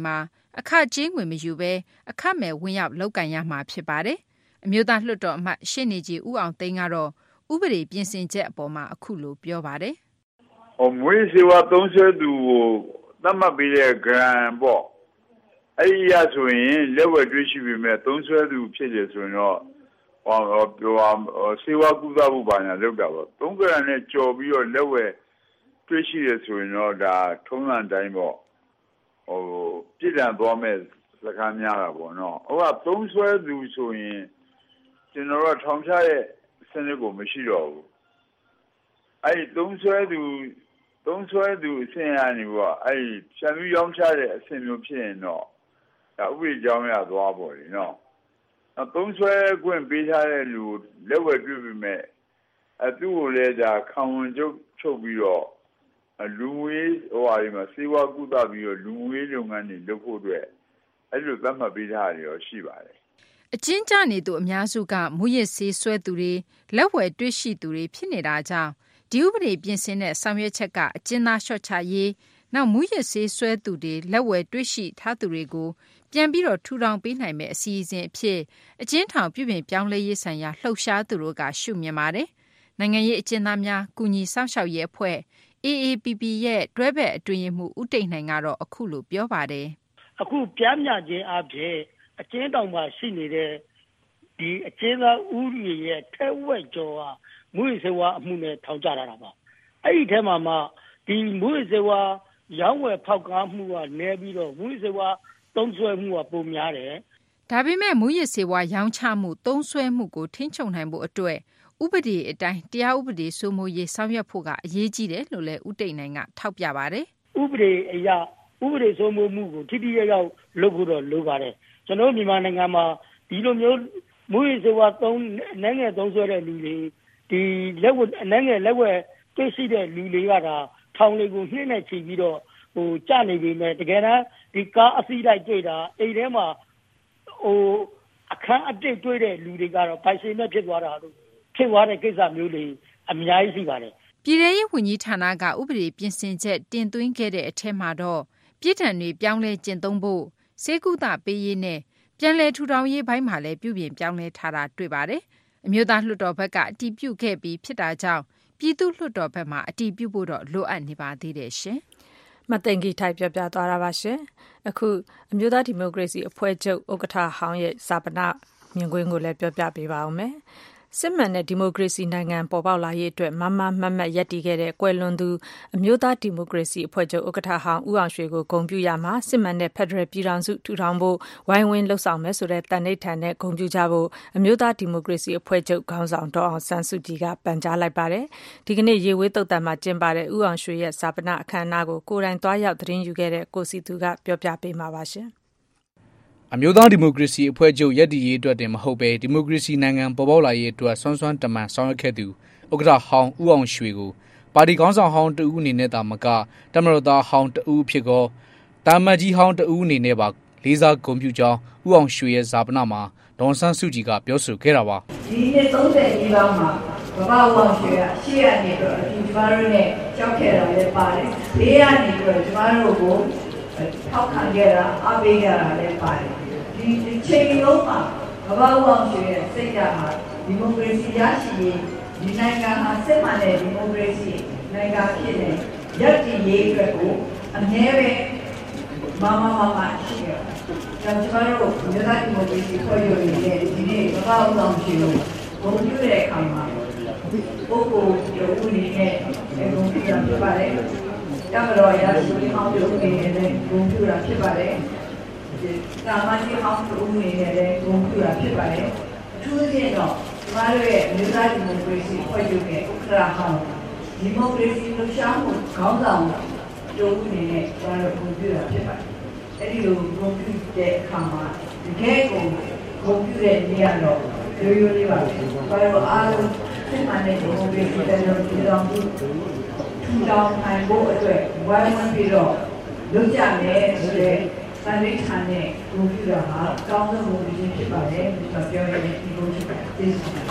အခကြေးငွေမယူဘဲအခမဲ့ဝင်ရောက်လုပ်ကင်ရမှာဖြစ်ပါတယ်။အမျိုးသားလွှတ်တော်အမတ်ရှေ့နေကြီးဦးအောင်သိန်းကတော့ဥပဒေပြင်ဆင်ချက်အပေါ်မှာအခုလိုပြောပါတယ်။ဟိုမွေးစေဝါသုံးဆွဲသူကိုသတ်မှတ်ပေးတဲ့ grant ပေါ့အဲ့ဒီရဆိုရင်လက်ဝယ်တွေ့ရှိပြီမဲ့သုံးဆွဲသူဖြစ်တယ်ဆိုရင်တော့ဟောပြောစေဝါကုသမှုပါညာလုပ်တာပေါ့သုံး grant နဲ့ကြော်ပြီးတော့လက်ဝယ်တွေ့ရှိရဆိုရင်တော့ဒါထုံးစံတိုင်းပေါ့ဟိုပြည်တံသွားမဲ့စကားများတာပေါ့နော်ဟိုကသုံးဆွဲသူဆိုရင်ကျွန်တော်တို့ထောင်ချရဲ့စနစ်ကိုမရှိတော့ဘူးအဲ့ဒီသုံးဆွဲသူသုံးဆွဲသူအဆင့်အရပေါ့အဲ့ဒီဖြံပြီးရောင်းချတဲ့အဆင့်မျိုးဖြစ်ရင်တော့ဒါဥပဒေကြောင်းရသွားပေါ့လေနော်သုံးဆွဲခွင့်ပေးထားတဲ့လူလက်ဝယ်တွေ့ပြီမဲ့အသူ့ကိုလည်းဒါခံဝန်ချုပ်ချုပ်ပြီးတော့လူဝေးဟိုအရာမှာစေဝါကုသပြီးတော့လူဝေးလုပ်ငန်းတွေလုပ်ဖို့အတွက်အဲ့လိုသတ်မှတ်ပေးထားရရောရှိပါတယ်အချင်းကြနေသူအများစုကမူရစ်ဆေးဆွဲသူတွေလက်ဝယ်တွေ့ရှိသူတွေဖြစ်နေတာကြောင့်ဒီဥပဒေပြင်ဆင်တဲ့ဆောင်ရွက်ချက်ကအကျဉ်းသားလျှော့ချရေးနောက်မူရစ်ဆေးဆွဲသူတွေလက်ဝယ်တွေ့ရှိထားသူတွေကိုပြန်ပြီးတော့ထူထောင်ပေးနိုင်မယ့်အစီအစဉ်အဖြစ်အကျဉ်းထောင်ပြုပြင်ပြောင်းလဲရေးဆိုင်ရာလှုပ်ရှားသူတို့ကရှုမြင်ပါတယ်။နိုင်ငံရေးအကျဉ်းသားများကုညီစောင့်ရှောက်ရေးအဖွဲ့ အေအေပီပီ ရဲ့တွဲဘက်အတွင်းရေးမှူးဦးတိတ်နိုင်ကတော့အခုလိုပြောပါတယ်။အခုပြန်မြခြင်းအဖြစ်အကျဉ်းထောင်မှာရှိနေတဲ့ဒီအကျဉ်းသားဦးရီရဲ့ထဲဝက်ကျော်ဟာမူရစ်ဆေးဝါးအမှုနဲ့ထောင်ချတာပါ။အဲ့ဒီထဲမှာမှဒီမူရစ်ဆေးဝါးရောင်းဝယ်ဖောက်ကားမှုကနည်းပြီးတော့မူရစ်ဆေးဝါးသုံးစွဲမှုကပိုများတယ်။ဒါပေမဲ့မူရစ်ဆေးဝါးရောင်းချမှုသုံးစွဲမှုကိုထိန်းချုပ်နိုင်ဖို့အတွက်ဥပဒေအတိုင်းတရားဥပဒေစိုးမိုးရေးဆောင်ရွက်ဖို့ကအရေးကြီးတယ်လို့လည်းဦးတိတ်နိုင်ကထောက်ပြပါတယ်။ဥပဒေအရဥပဒေစိုးမိုးမှုကိုထိထိရောက်ရောက်လုပ်ဖို့တော့လိုပါတယ်။ကျွန်တော်မြန်မာနိုင်ငံမှာဒီလိုမျိုးမူရစ်ဆေးဝါးသုံးနိုင်ငံသုံးစွဲတဲ့လူတွေဒီလက်ဝဲနိုင်ငံလက်ဝဲတွေ့ရှိတဲ့လူတွေကဒါထောင်တွေကိုနှိမ့်နေချပြီးတော့ဟိုကြနေပြီမဲ့တကယ်တမ်းဒီကားအစီးလိုက်တွေ့တာအိမ်ထဲမှာဟိုအခန်းအတိတ်တွေ့တဲ့လူတွေကတော့ပိုင်ရှင်မဲ့ဖြစ်သွားတာလို့ဖြစ်သွားတဲ့ကိစ္စမျိုးတွေအများကြီးရှိပါတယ်ပြည်ထောင်ရေးဝန်ကြီးဌာနကဥပဒေပြင်ဆင်ချက်တင်သွင်းခဲ့တဲ့အထက်မှာတော့ပြည်ထံတွေပြောင်းလဲကျင့်သုံးဖို့စေကုသပေးရေးနဲ့ပြန်လည်ထူထောင်ရေးဘိုင်းမှာလည်းပြုပြင်ပြောင်းလဲထားတာတွေ့ပါတယ်အမျိုးသားလွှတ်တော်ဘက်ကအတည်ပြုခဲ့ပြီးဖြစ်တာကြောင့်ပြည်သူ့လွှတ်တော်ဘက်မှာအတည်ပြုဖို့တော့လိုအပ်နေပါသေးတယ်ရှင်မသိင်္ဂီထိုက်ပြောပြသွားတာပါရှင်အခုအမျိုးသားဒီမိုကရေစီအဖွဲ့ချုပ်ဥက္ကဋ္ဌဟောင်းရဲ့စာပနာမြင်ကွင်းကိုလည်းပြောပြပေးပါဦးမယ်စစ်မှန်တဲ့ဒီမိုကရေစီနိုင်ငံပေါ်ပေါက်လာရေးအတွက်မမမတ်မတ်ရပ်တည်ခဲ့တဲ့ကွယ်လွန်သူအမျိုးသားဒီမိုကရေစီအဖွဲ့ချုပ်ဥက္ကဋ္ဌဟောင်းဦးအောင်ရွှေကိုဂုဏ်ပြုရမှာစစ်မှန်တဲ့ဖက်ဒရယ်ပြည်ထောင်စုထူထောင်ဖို့ဝိုင်းဝန်းလှုပ်ဆောင်မယ်ဆိုတဲ့တန်ဋိဌာန်နဲ့ဂုဏ်ပြုကြဖို့အမျိုးသားဒီမိုကရေစီအဖွဲ့ချုပ်ခေါင်းဆောင်ဒေါ်အောင်ဆန်းစုကြည်ကပန်ကြားလိုက်ပါတယ်ဒီကနေ့ရေဝေးသုတ်တန်မှာကျင်းပတဲ့ဦးအောင်ရွှေရဲ့စာပနာအခမ်းအနားကိုကိုယ်တိုင်သွားရောက်သတင်းယူခဲ့တဲ့ကိုစီသူကပြောပြပေးမှာပါရှင်အမျိုးသားဒီမိုကရေစီအဖွဲ့ချုပ်ရည်တည်ရေးအတွက်တင်မဟုတ်ပဲဒီမိုကရေစီနိုင်ငံပေါ်ပေါက်လာရေးအတွက်ဆွမ်းဆွမ်းတမန်ဆောင်ရွက်ခဲ့သူဥက္ကဋ္ဌဟောင်းဦးအောင်ရွှေကိုပါတီခေါင်းဆောင်ဟောင်းတဦးအနေနဲ့သာမကတမရသားဟောင်းတဦးဖြစ်ကောတာမတ်ကြီးဟောင်းတဦးအနေနဲ့ပါလေးစားဂုဏ်ပြုကြောင်းဦးအောင်ရွှေရဲ့ဇာပနာမှာဒေါ်ဆန်းစုကြည်ကပြောဆိုခဲ့တာပါဒီနေ့သုံးဆယ်ကြီးပေါင်းမှာဘဘဦးအောင်ရွှေကရှေ့ကနေတော့အပြင်ကျမတို့နဲ့ကြောက်ခဲ့တာလည်းပါတယ်ဘေးကနေတော့ကျမတို့ကိုထောက်ခံခဲ့တာအားပေးကြတာလည်းပါတယ်ဒီချိန်လုံးမှာဘဘဦးအောင်ရွှေရဲ့စိတ်ဓာတ်ဟာဒီမိုကရေစီရရှိရေးဒီနိုင်ငံဟာစစ်မှန်တဲ့ဒီမိုကရေစီနိုင်ငံဖြစ်နေရည်တည်ရေးအတွက်ကိုအမြဲပဲမမမမရှိရ။ကျွန်တော်တို့မြေသားဒီမိုကရေစီဖွဲ့ရည်ရဲ့ဒီနေ့ဘဘဦးအောင်ရွှေကိုဘုံပြုတဲ့အခါမှာပုဂ္ဂိုလ်ရုပ်ဦးနေနဲ့ဘုံပြုတာဖြစ်ပါတယ်။တမတော်ရရှိဟောင်းပြုနေနဲ့ဘုံပြုတာဖြစ်ပါတယ်။တာမန်ကြီးဟောင်းပြုနေနဲ့ဘုံပြုတာဖြစ်ပါတယ်။အထူးသဖြင့်တော့ကျမတို့ရဲ့မြေသားဒီမိုကရေစီဖွဲ့ရည်ရဲ့ဥက္ကဋ္ဌဟောင်းဒီမိုကရေစီလှုပ်ရှားမှုခေါင်းဆောင်ရုပ်ဦးနေနဲ့ကျမတို့ဘုံပြုတာဖြစ်ပါတယ်။အဲ့ဒီလိုဘုံပြုတဲ့အခါမှာတကယ်ကိုဘုံပြုတဲ့နေရာတော့ရိုးရိုးလေးပါ။ဘာလို့အားလုံးစစ်မှန်တဲ့ဒီမိုကရေစီတဲ့လူတွေတော်မှုထူထောင်နိုင်ဖို့အတွက်ဝိုင်းဝန်းပြီးတော့လုပ်ကြမယ်ဆိုတဲ့စံရိတ်ခံတဲ့ဘုံပြုတာဟာကောင်းတဲ့ဘုံပြုခြင်းဖြစ်ပါတယ်။ကျွန်တော်ပြောရတဲ့ဒီဘုံဖြစ်ပါတယ်။ကျေးဇူးပါ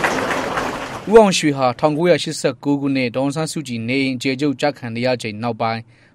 ဦးအောင်ရွှေဟာ၁၉၈၉ခုနှစ်ဒေါ်အောင်ဆန်းစုကြည်နေအိမ်ကျေကျုပ်ကြခံရချိန်နောက်ပိုင်း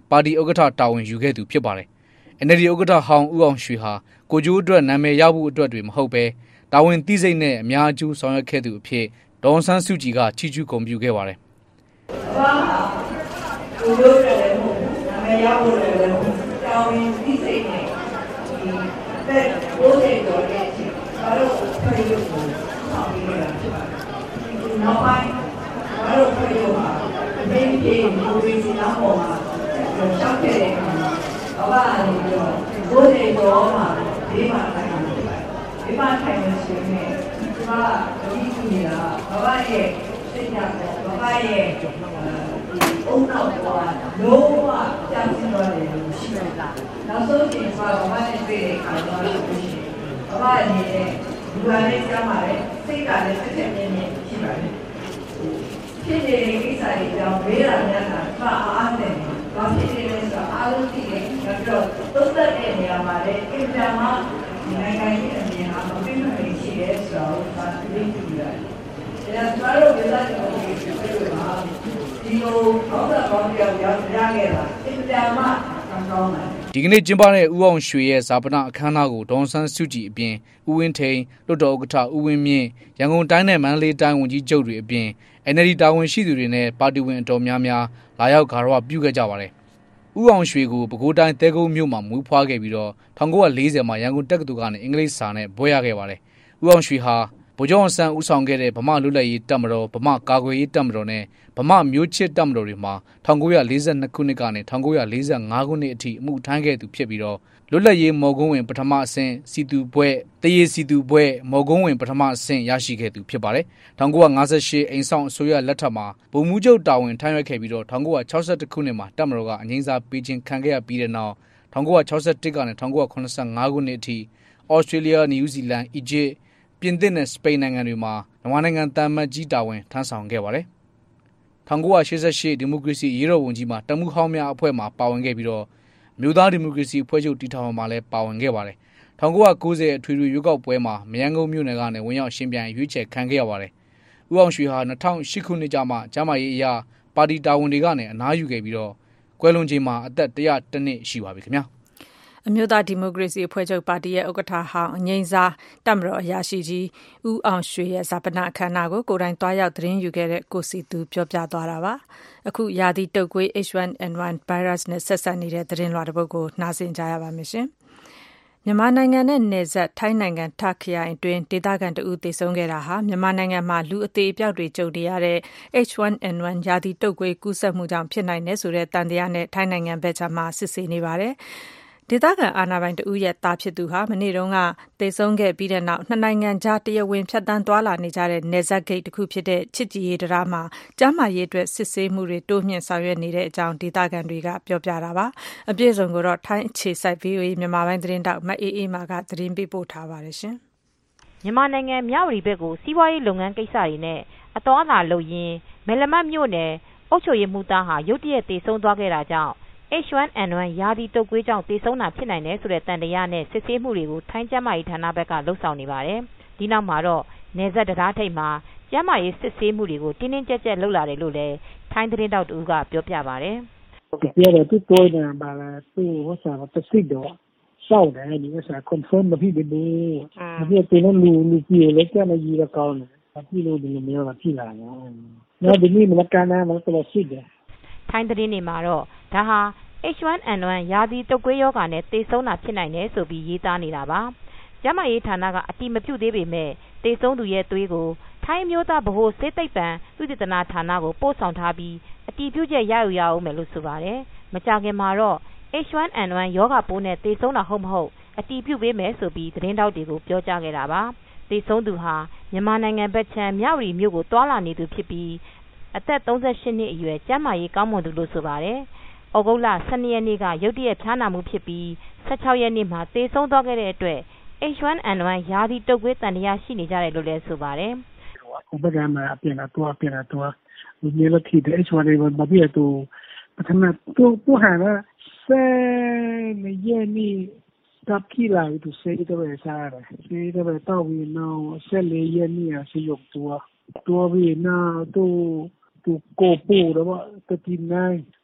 ပါတီဥက္ကဋ္ဌတာဝန်ယူခဲ့သူဖြစ်ပါတယ်။ အန် အယ်လ် ဒီ ဥက္ကဋ္ဌဟောင်းဦးအောင်ရွှေဟာကိုကျိုးအတွက်နာမည်ရဖို့အတွက်တွေမဟုတ်ပဲတာဝန်သိစိတ်နဲ့အများအကျိုးဆောင်ရွက်ခဲ့သူအဖြစ်ဒေါ်အောင်ဆန်းစုကြည်ကချီးကျူးဂုဏ်ပြုခဲ့ပါတယ်။ဘာကိုကျိုးတယ်မဟုတ်နာမည်ရဖို့လည်းတာဝန်သိစိတ်နဲ့ဒီတဲ့ဘိုးတွေတော်ရဲ့ဘာလို့ဖိတ်လို့ဆောင်ပြီးရတာဖြစ်ပါလဲ။နောက်ပိုင်းဘာလို့ဖိတ်လို့ပါအမေကြီးကိုဒီစီနာပေါ်မှာရှောက်ခဲ့တဲ့အခါမှာဘာအနေနဲ့ဘိုးတွေတော်မှာဒီမှာထိုင်နေတယ်။ဒီမှာထိုင်နေရှင်နဲ့ဒီမှာဒီကူနေတာဘာရဲ့စိတ်ဓာတ်ဘာရဲ့ဒီအုံနောက်ပေါ်လုံးဝကြောက်စင်တော်တယ်လို့ရှိတယ်လား။နောက်ဆုံးချိန်မှာဘာနဲ့တွေ့တဲ့အခါတော့လို့ရှိတယ်။ဘာအနေနဲ့ဒီဟာလေးကြားမှာလေစိတ်ကလည်းတစ်ချက်မြင်မြင်ရှိပါလေ။ဖြစ်နေတဲ့ကိစ္စတွေကြောင့်ဘေးရများတာဘာအားနဲ့ဘာဖြစ်နေလဲဆိုတော့အားလုံးသိတယ်။ဒါကြောင့်သုံးသက်တဲ့နေရာမှာလည်းအင်တာမှာနိုင်ငံရေးအမြင်ဟာမပြည့်စုံနေရှိတယ်ဆိုတော့ဒါသိသိရတယ်။ဒါကျမတို့ဒေသတော်ကိုပြောပြပါဒီလိုဘောဓဘောင်းပြောင်းရောက်ရခဲ့တာအင်တာမှာကောင်းတယ်ဒီကနေ့ကျင်းပတဲ့ဦးအောင်ရွှေရဲ့ဇာပနအခမ်းအနားကိုဒေါ်ဆန်းစုကြည်အပြင်ဦးဝင်းထိန်လွှတ်တော်ဥက္ကဋ္ဌဦးဝင်းမြင့်ရန်ကုန်တိုင်းနဲ့မန္တလေးတိုင်းဝန်ကြီးချုပ်တွေအပြင် အန် အယ်လ် ဒီ တာဝန်ရှိသူတွေနဲ့ပါတီဝင်အတော်များများလာရောက်ဂါရဝပြုခဲ့ကြပါတယ်။ဦးအောင်ရွှေကိုပဲခူးတိုင်းသဲကုန်းမြို့မှာမွေးဖွားခဲ့ပြီးတော့၁၉၄၀မှာရန်ကုန်တက္ကသိုလ်ကနေအင်္ဂလိပ်စာနဲ့ဘွဲ့ရခဲ့ပါတယ်။ဦးအောင်ရွှေဟာဗိုလ်ချုပ်အောင်ဆန်းဦးဆောင်ခဲ့တဲ့ဗမာလွတ်လပ်ရေးတပ်မတော်ဗမာကာကွယ်ရေးတပ်မတော်နဲ့ဗမာမျိုးချစ်တပ်မတော်တွေမှာ၁၉၄၂ခုနှစ်ကနေ၁၉၄၅ခုနှစ်အထိအမှုထမ်းခဲ့သူဖြစ်ပြီးတော့လွတ်လပ်ရေးမော်ကွန်းဝင်ပထမအဆင့်စီတူဘွဲ့တရေစီတူဘွဲ့မော်ကွန်းဝင်ပထမအဆင့်ရရှိခဲ့သူဖြစ်ပါတယ်။၁၉၅၈အိမ်ဆောင်အစိုးရလက်ထက်မှာဗိုလ်မှူးချုပ်တာဝန်ထမ်းရွက်ခဲ့ပြီးတော့၁၉၆၁ခုနှစ်မှာတပ်မတော်ကအငြိမ်းစားပေးခြင်းခံခဲ့ရပြီးတဲ့နောက်၁၉၆၁ကနေ၁၉၇၅ခုနှစ်အထိဩစတြေးလျနယူးဇီလန်အီဂျစ်ပြင်သစ်နဲ့စပိန်နိုင်ငံတွေမှာမြန်မာနိုင်ငံတန်မတ်ကြီးတာဝန်ထမ်းဆောင်ခဲ့ပါတယ်။၁၉၈၈ဒီမိုကရေစီရေးတော်ပုံကြီးမှာတမှုဟောင်းများအဖွဲ့မှာပါဝင်ခဲ့ပြီးတော့မြို့သားဒီမိုကရေစီအဖွဲ့ချုပ်တည်ထောင်မှာလည်းပါဝင်ခဲ့ပါတယ်။၁၉၉၀အထွေထွေရွေးကောက်ပွဲမှာမရန်ကုန်မြို့နယ်ကနေဝင်ရောက်ရှင်ပြိုင်ရွေးချယ်ခံခဲ့ရပါတယ်။ဦးအောင်ရွှေဟာ၂၀၀၈ခုနှစ်ကျမှကျမ်းမာရေးအရာပါတီတာဝန်တွေကနေအနားယူခဲ့ပြီးတော့ကွယ်လွန်ချိန်မှာအသက်၁၀၁နှစ်ရှိပါပြီခင်ဗျာ။အမျိုးသားဒီမိုကရေစီအဖွဲ့ချုပ်ပါတီရဲ့ဥက္ကဋ္ဌဟောင်းအငြိမ်းစားတပ်မတော်အရာရှိကြီးဦးအောင်ရွှေရဲ့ဇာပနအခမ်းအနားကိုကိုယ်တိုင်သွားရောက်သတင်းယူခဲ့တဲ့ကိုစီသူပြောပြသွားတာပါအခုရာသီတုပ်ကွေး H one N one ဗိုင်းရပ်စ်နဲ့ဆက်စပ်နေတဲ့သတင်းလွှာတစ်ပုဒ်ကိုနှာစင်ကြရပါမယ်ရှင်မြန်မာနိုင်ငံနဲ့နယ်စပ်ထိုင်းနိုင်ငံတာခရိုင်အတွင်းဒေသခံတဦးသေဆုံးခဲ့တာဟာမြန်မာနိုင်ငံမှာလူအသေးအပြောက်တွေကြုံနေရတဲ့ H one N one ရာသီတုပ်ကွေးကူးစက်မှုကြောင့်ဖြစ်နိုင်တယ်ဆိုတဲ့တန်တရားနဲ့ထိုင်းနိုင်ငံဘက်ခြမ်းမှာစစ်ဆေးနေပါတယ်ဒေသခံအာဏာပိုင်တဦးရဲ့သားဖြစ်သူဟာမနေ့တုန်းကသေဆုံးခဲ့ပြီးတဲ့နောက်နှစ်နိုင်ငံကြားတရားဝင်ဖြတ်တန်းသွားလာနေကြတဲ့နယ်စပ်ဂိတ်တစ်ခုဖြစ်တဲ့ချစ်ကြည်ရေးတရားမှာကျန်းမာရေးအတွက်စစ်ဆေးမှုတွေတိုးမြှင့်ဆောင်ရွက်နေတဲ့အကြောင်းဒေသခံတွေကပြောပြတာပါအပြည့်စုံကိုတော့ထိုင်းအခြေစိုက် V O A မြန်မာပိုင်းသတင်းတောက်မအေးအေးမာကသတင်းပေးပို့ထားပါတယ်ရှင်မြန်မာနိုင်ငံမြဝတီဘက်ကိုစီးပွားရေးလုပ်ငန်းကိစ္စတွေနဲ့အတော်အသာလုပ်ရင်းမဲလမတ်မြို့နယ်အုပ်ချုပ်ရေးမှူးသားဟာရုတ်တရက်သေဆုံးသွားခဲ့တာကြောင့်H one N one ရာသီတုပ်ကွေးကြောင့်သေဆုံးတာဖြစ်နိုင်တယ်ဆိုတဲ့တန်တရားနဲ့စစ်ဆေးမှုတွေကိုထိုင်းကျန်းမာရေးဌာနဘက်ကလှုပ်ဆောင်နေပါတယ်။ဒီနောက်မှာတော့နယ်စပ်တရားထိပ်မှာကျန်းမာရေးစစ်ဆေးမှုတွေကိုတင်းတင်းကြပ်ကြပ်လုပ်လာတယ်လို့လည်းထိုင်းသတင်းတောက်တူကပြောပြပါတယ်။ဟုတ်ကဲ့ပြောတော့သူ့ကိုယ်နဲ့ပါလာသူ့ဟောစာတော့စစ်တော့စောက်တယ်ဒီဥစ္စာ confirm မဖြစ်ဘူး။မဖြစ်တဲ့လူလူကြီးလည်းကျန်နေရကောင်းတယ်။အခုလိုဒီလိုမျိုးကဖြစ်လာတယ်။နောက်ဒီနေ့မကနာမတော့စစ်တယ်။ထိုင်းသတင်းတွေမှာတော့ဒါဟာH one N one ရာသီတုပ်ကွေးရောဂါနဲ့သေဆုံးတာဖြစ်နိုင်တယ်ဆိုပြီးရေးသားနေတာပါ။ကျန်းမာရေးဌာနကအတိမပြုသေးပေမဲ့သေဆုံးသူရဲ့သွေးကိုထိုင်းမျိုးသားဗဟိုဆေးသိပ္ပံသုတေသနဌာနကိုပို့ဆောင်ထားပြီးအတည်ပြုချက်ရယူရအောင်မယ်လို့ဆိုပါတယ်။မကြာခင်မှာတော့ H one N one ရောဂါပိုးနဲ့သေဆုံးတာဟုတ်မဟုတ်အတည်ပြုပေးမယ်ဆိုပြီးသတင်းတောက်တွေကိုပြောကြားခဲ့တာပါ။သေဆုံးသူဟာမြန်မာနိုင်ငံဘက်ခြမ်းမြဝတီမြို့ကိုတွာလာနေသူဖြစ်ပြီးအသက်၃၈နှစ်အရွယ်ကျန်းမာရေးကောင်းမွန်သူလို့ဆိုပါတယ်။ဩဂုတ်လ၁၂ရက်နေ့ကရုတ်တရက်ဖျားနာမှုဖြစ်ပြီး၁၆ရက်နေ့မှာသေဆုံးသွားခဲ့တဲ့အတွက် H one N one ရာသီတုပ်ကွေးတန်တရားရှိနေကြတယ်လို့လည်းဆိုပါတယ်။ဟိုဘက်ကမှအပြင်လာတော့အပြင်လာတော့ဒီလိုလိုဖြစ်တဲ့ H one N one မပြည့်တော့ပထမတော့တော့ဟာဆယ်နေရက်နေ့တပ်ကြည့်လိုက်သူစိတ်တော့စားတယ်စိတ်တော့တော့ပြီးနောက်ဆယ်လေးရက်နေ့အစီရုပ်တော့တော့ပြီးနောက်တော့သူကိုပို့တော့တတိနိုင်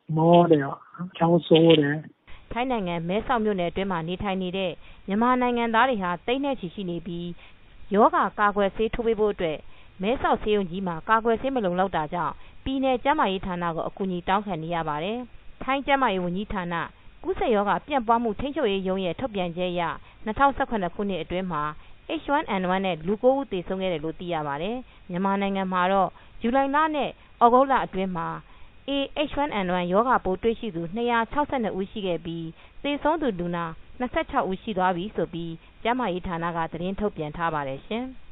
မောတယ်ချောင်းဆိုးတယ်ထိုင်းနိုင်ငံမဲဆောက်မြို့နယ်အတွင်းမှာနေထိုင်နေတဲ့မြန်မာနိုင်ငံသားတွေဟာတိတ်နဲ့ချီရှိနေပြီးယောဂကာကွယ်ဆေးထိုးပေးဖို့အတွက်မဲဆောက်ဆေးရုံကြီးမှာကာကွယ်ဆေးမလုံလောက်တာကြောင့်ပြည်내ကျန်းမာရေးဌာနကိုအကူအညီတောင်းခံနေရပါတယ်။ထိုင်းကျန်းမာရေးဝန်ကြီးဌာနကူးစက်ရောဂါပြန့်ပွားမှုထိန်းချုပ်ရေးရုံးရဲ့ထုတ်ပြန်ချက်အရ၂၀၁၇ခုနှစ်အတွင်းမှာ H one N one နဲ့လူ၉ဦးသေဆုံးခဲ့တယ်လို့သိရပါတယ်။မြန်မာနိုင်ငံမှာတော့ဇူလိုင်လနဲ့ဩဂုတ်လအတွင်းမှာ A H one N one ရောဂါပိုးတွေ့ရှိသူ၂၆၂ဦးရှိခဲ့ပြီးသေဆုံးသူလူနာ၂၆ဦးရှိသွားပြီဆိုပြီးကျန်းမာရေးဌာနကသတင်းထုတ်ပြန်ထားပါတယ်ရှင်။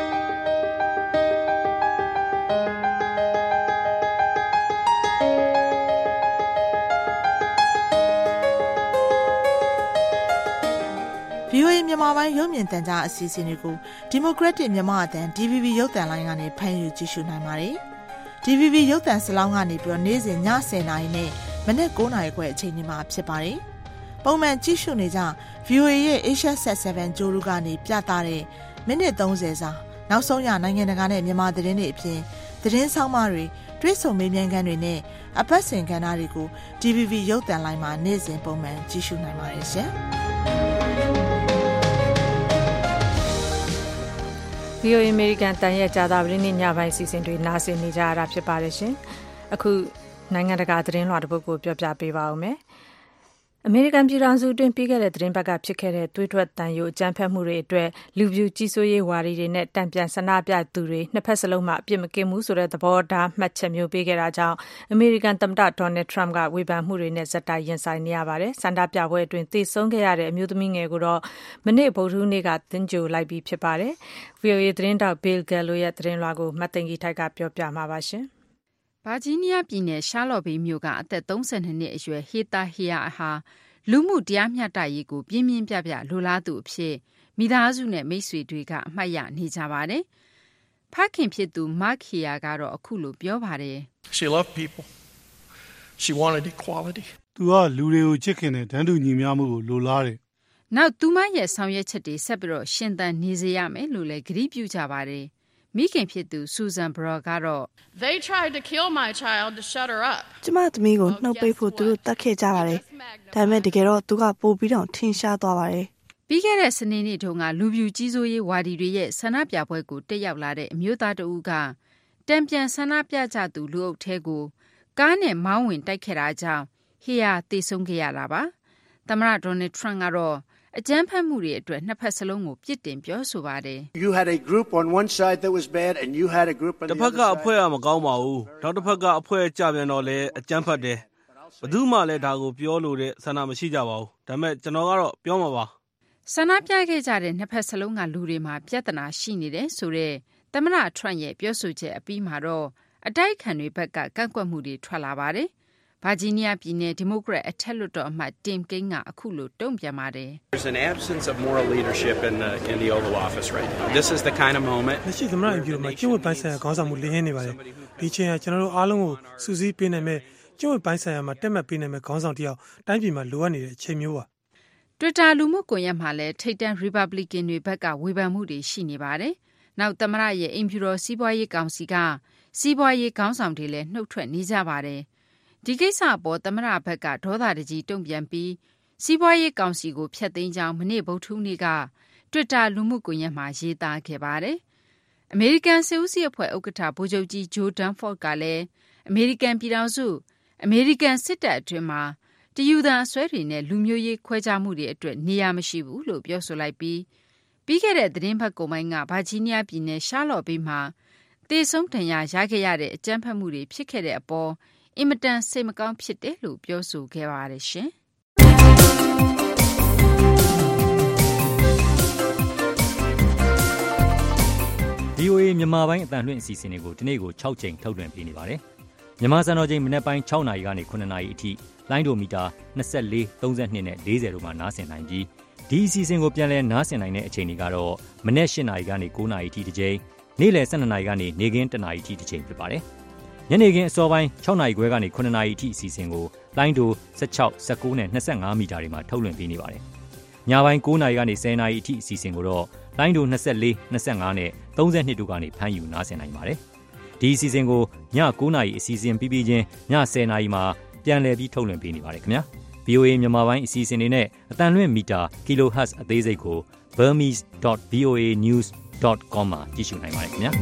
ဗွီအိုအေ မြန်မာပိုင်းရုပ်မြင်သံကြားအစီအစဉ်တွေကို Democratic မြန်မာအသံ D V B ရုပ်သံလိုင်းကနေဖမ်းယူကြည့်ရှုနိုင်ပါတယ်။ D V B ရုပ်သံစလောင်းကနေပြီးတော့နေ့စဉ်ညဆယ်နာရီနဲ့မနက်၉နာရီခွဲအချိန်ဒီမှာဖြစ်ပါတယ်။ပုံမှန်ကြည့်ရှုနေကြ ဗွီအိုအေရဲ့ Asia Set 7ကြိုးလူကနေပြသတဲ့မိနစ်၃၀စာနောက်ဆုံးရနိုင်ငံတကာနဲ့မြန်မာသတင်းတွေအပြင်သတင်းဆောင်မတွေတွဲဆုံမေးမြန်းခန်းတွေနဲ့အပတ်စဉ်ကဏ္ဍတွေကို D V B ရုပ်သံလိုင်းမှာနေ့စဉ်ပုံမှန်ကြည့်ရှုနိုင်ပါတယ်ရှင်။ဗွီအိုအေ American တန်ရဲ့ကြာသပတေးနေ့ညပိုင်းစီစဉ်တွေနားဆင်နေကြရတာဖြစ်ပါတယ်ရှင်။အခုနိုင်ငံတကာသတင်းလွှာတစ်ပုဒ်ကိုပြောပြပေးပါဦးမယ်။အမေရိကန်ပြည်ထောင်စုအတွင်းပြီးခဲ့တဲ့သတင်းပတ်ကဖြစ်ခဲ့တဲ့သွေးထွက်သံယိုအကြမ်းဖက်မှုတွေအတွက်လူပြူကြီးစိုးရေးဝါဒီတွေနဲ့တံပြန်ဆန္ဒပြသူတွေနှစ်ဖက်စလုံးမှာအပြစ်မကင်းဘူးဆိုတဲ့သဘောထားမှတ်ချက်မျိုးပေးခဲ့တာကြောင့်အမေရိကန်သမ္မတဒေါ်နယ်ထရမ့်ကဝေဖန်မှုတွေနဲ့ဇက်တိုက်ရင်ဆိုင်နေရပါတယ်။ဆန္ဒပြပွဲအတွင်းသေဆုံးခဲ့ရတဲ့အမျိုးသမီးငယ်ကိုတော့မနေ့ဗုဒ္ဓဟူးနေ့ကသင်္ကြန်လိုက်ပြီးဖြစ်ပါတယ်။ ဗွီအိုအေသတင်းတောက် Bill Gallo ရဲ့သတင်းလွှာကိုမတ်သိင်္ဂီထိုက်ကပြောပြမှာပါရှင်။ဗာဂျီးနီးယားပြည်နယ်ရှာလော့ဗေးမြို့ကအသက်၃၂နှစ်အရွယ်ဟေတာဟီယာဟာလူမှုတရားမျှတရေးကိုပြင်းပြင်းပြပြလိုလားသူအဖြစ်မိသားစုနဲ့မိတ်ဆွေတွေကအမှတ်ရနေကြပါတယ်။ဖခင်ဖြစ်သူမတ်ခီယာကတော့အခုလိုပြောပါတယ် She loved people. She wanted equality. သူကလူတွေကိုချစ်ခင်တဲ့တန်းတူညီမျှမှုကိုလိုလားတယ်။နောက်သူမရဲ့ဆောင်ရွက်ချက်တွေဆက်ပြီးတော့ရှင်သန်နေစေရမယ်လို့လည်းကတိပြုကြပါတယ်။မိခင်ဖြစ်သူဆူဇန်ဘရောကတော့ They tried to kill my child to shut her up. ကျမသမီးကိုနှုတ်ပိတ်ဖို့သူတို့တတ်ခဲ့ကြပါတယ်။ဒါပေမဲ့တကယ်တော့သူကပိုပြီးတော့ထင်ရှားသွားပါတယ်။ပြီးခဲ့တဲ့စနေနေ့တုန်းကလူပြူကြီးစိုးရေးဝါဒီတွေရဲ့ဆန္ဒပြပွဲကိုတက်ရောက်လာတဲ့အမျိုးသားတဦးကတံပြန်ဆန္ဒပြကြသူလူအုပ်ထဲကိုကားနဲ့မောင်းဝင်တိုက်ခဲ့တာကြောင့်ဟီယာသေဆုံးခဲ့ရတာပါ။သမ္မတဒေါ်နယ်ထရမ့်ကတော့အကြမ်းဖက်မှုတွေအတွက်နှစ်ဖက်စလုံးကိုပြစ်တင်ပြောဆိုပါတယ်။ You had a group on one side that was bad and you had a group on the other side. တစ်ဖက်ကအဖွဲကမကောင်းပါဘူး။နောက်တစ်ဖက်ကအဖွဲကြပြန်တော့လေအကြမ်းဖက်တယ်။ဘယ်သူမှလည်းဒါကိုပြောလို့တဲ့ဆန္ဒမရှိကြပါဘူး။ဒါပေမဲ့ကျွန်တော်ကတော့ပြောမှာပါ။ဆန္ဒပြခဲ့ကြတဲ့နှစ်ဖက်စလုံးကလူတွေမှာပြဿနာရှိနေတယ်ဆိုတဲ့သမ္မတထရမ့်ရဲ့ပြောဆိုချက်အပြီးမှာတော့အတိုက်အခံတွေဘက်ကကန့်ကွက်မှုတွေထွက်လာပါတယ်။ဗာဂျီးနီးယားပြည်နယ်ဒီမိုကရက်အထက်လွှတ်တော်အမတ်တင်ကိန်းကအခုလိုတုံ့ပြန်ပါတယ်။ There's an absence of moral leadership in the in the Oval Office right now. This is the kind of moment. လက်ရှိသမ္မတအင်ဖြူတော်မှာကျင့်ဝတ်ပိုင်းဆိုင်ရာခေါင်းဆောင်မှုလင်းနေပါတယ်။ဒီချိန်ကကျွန်တော်တို့အားလုံးကိုစူးစီးပေးနိုင်မဲ့ကျင့်ဝတ်ပိုင်းဆိုင်ရာမှာတက်မှတ်ပေးနိုင်မဲ့ခေါင်းဆောင်တစ်ယောက်တိုင်းပြည်မှာလိုအပ်နေတဲ့အချိန်မျိုးပါ။ Twitter လူမှုကွန်ရက်မှာလည်းထိပ်တန်း Republican တွေဘက်ကဝေဖန်မှုတွေရှိနေပါတယ်။နောက်သမ္မတရဲ့အင်ဖြူတော်စီးပွားရေးကောင်စီကစီးပွားရေးခေါင်းဆောင်တွေလည်းနှုတ်ထွက်နေကြပါတယ်။ဒီကိစ္စအပေါ်သမ္မတဘက်ကဒေါသတကြီးတုံ့ပြန်ပြီးစီးပွားရေးကောင်စီကိုဖျက်သိမ်းကြောင်းမနေ့ဗုဒ္ဓဟူးနေ့က Twitter လူမှုကွန်ရက်မှာရေးသားခဲ့ပါတယ်။အမေရိကန်စစ်ဦးစီးအဖွဲ့ဥက္ကဋ္ဌဗိုလ်ချုပ်ကြီးဂျိုဒန်ဖော့ကလည်းအမေရိကန်ပြည်ထောင်စုအမေရိကန်စစ်တပ်အတွင်းမှာတယူသန်အစွဲတွေနဲ့လူမျိုးရေးခွဲခြားမှုတွေအတွက်နေရာမရှိဘူးလို့ပြောဆိုလိုက်ပြီးပြီးခဲ့တဲ့သတင်းပတ်ကုန်ပိုင်းကဗာဂျီးနီးယားပြည်နယ်ရှာလော့ဗေးမှာသေဆုံးဒဏ်ရာရခဲ့ရတဲ့အကြမ်းဖက်မှုတွေဖြစ်ခဲ့တဲ့အပေါ်အင်မတန်စိတ်မကောင်းဖြစ်တယ်လို့ပြောဆိုခဲ့ပါတယ်ရှင်။ဗွီအိုအေမြန်မာပိုင်းအသံလွှင့်အစီအစဉ်တွေကိုဒီနေ့ကို၆ချိန်ထုတ်လွှင့်ပေးနေပါတယ်။မြန်မာစံတော်ချိန်မနက်ပိုင်း၆နာရီကနေခုနှစ်နာရီအထိလိုင်းဒိုမီတာ၂၄, ၃၂နဲ့၄၀တို့မှာနားဆင်နိုင်ပြီးဒီအစီအစဉ်ကိုပြန်လည်နားဆင်နိုင်တဲ့အချိန်တွေကတော့မနက်၈နာရီကနေ၉နာရီအထိတစ်ချိန်နေ့လယ်၁၂နာရီကနေနေ့ခင်း၁နာရီအထိတစ်ချိန်ဖြစ်ပါတယ်။ညနေခင်းအစောပိုင်း၆နာရီခွဲကနေခုနှစ်နာရီအထိအစီအစဉ်ကိုလိုင်းဒို၁၆, ၁၉နဲ့၂၅မီတာတွေမှာထုတ်လွှင့်ပေးနေပါတယ်။ညပိုင်း၉နာရီကနေ၁၀နာရီအထိအစီအစဉ်ကိုတော့လိုင်းဒို၂၄, ၂၅နဲ့၃၂တို့ကနေဖမ်းယူနားဆင်နိုင်ပါတယ်။ဒီအစီအစဉ်ကိုည၉နာရီအစီအစဉ်ပြီးပြီးချင်းည၁၀နာရီမှာတပြန်လည်ပြီးထုတ်လွှင့်ပေးနေပါတယ်ခင်ဗျာ ဗွီအိုအေ မြန်မာပိုင်းအစီအစဉ်တွေနဲ့အသံလွှင့်မီတာ kilohertz အသေးစိတ်ကို burmese dot v o a news dot com မှာကြည့်ရှုနိုင်ပါတယ်ခင်ဗျာ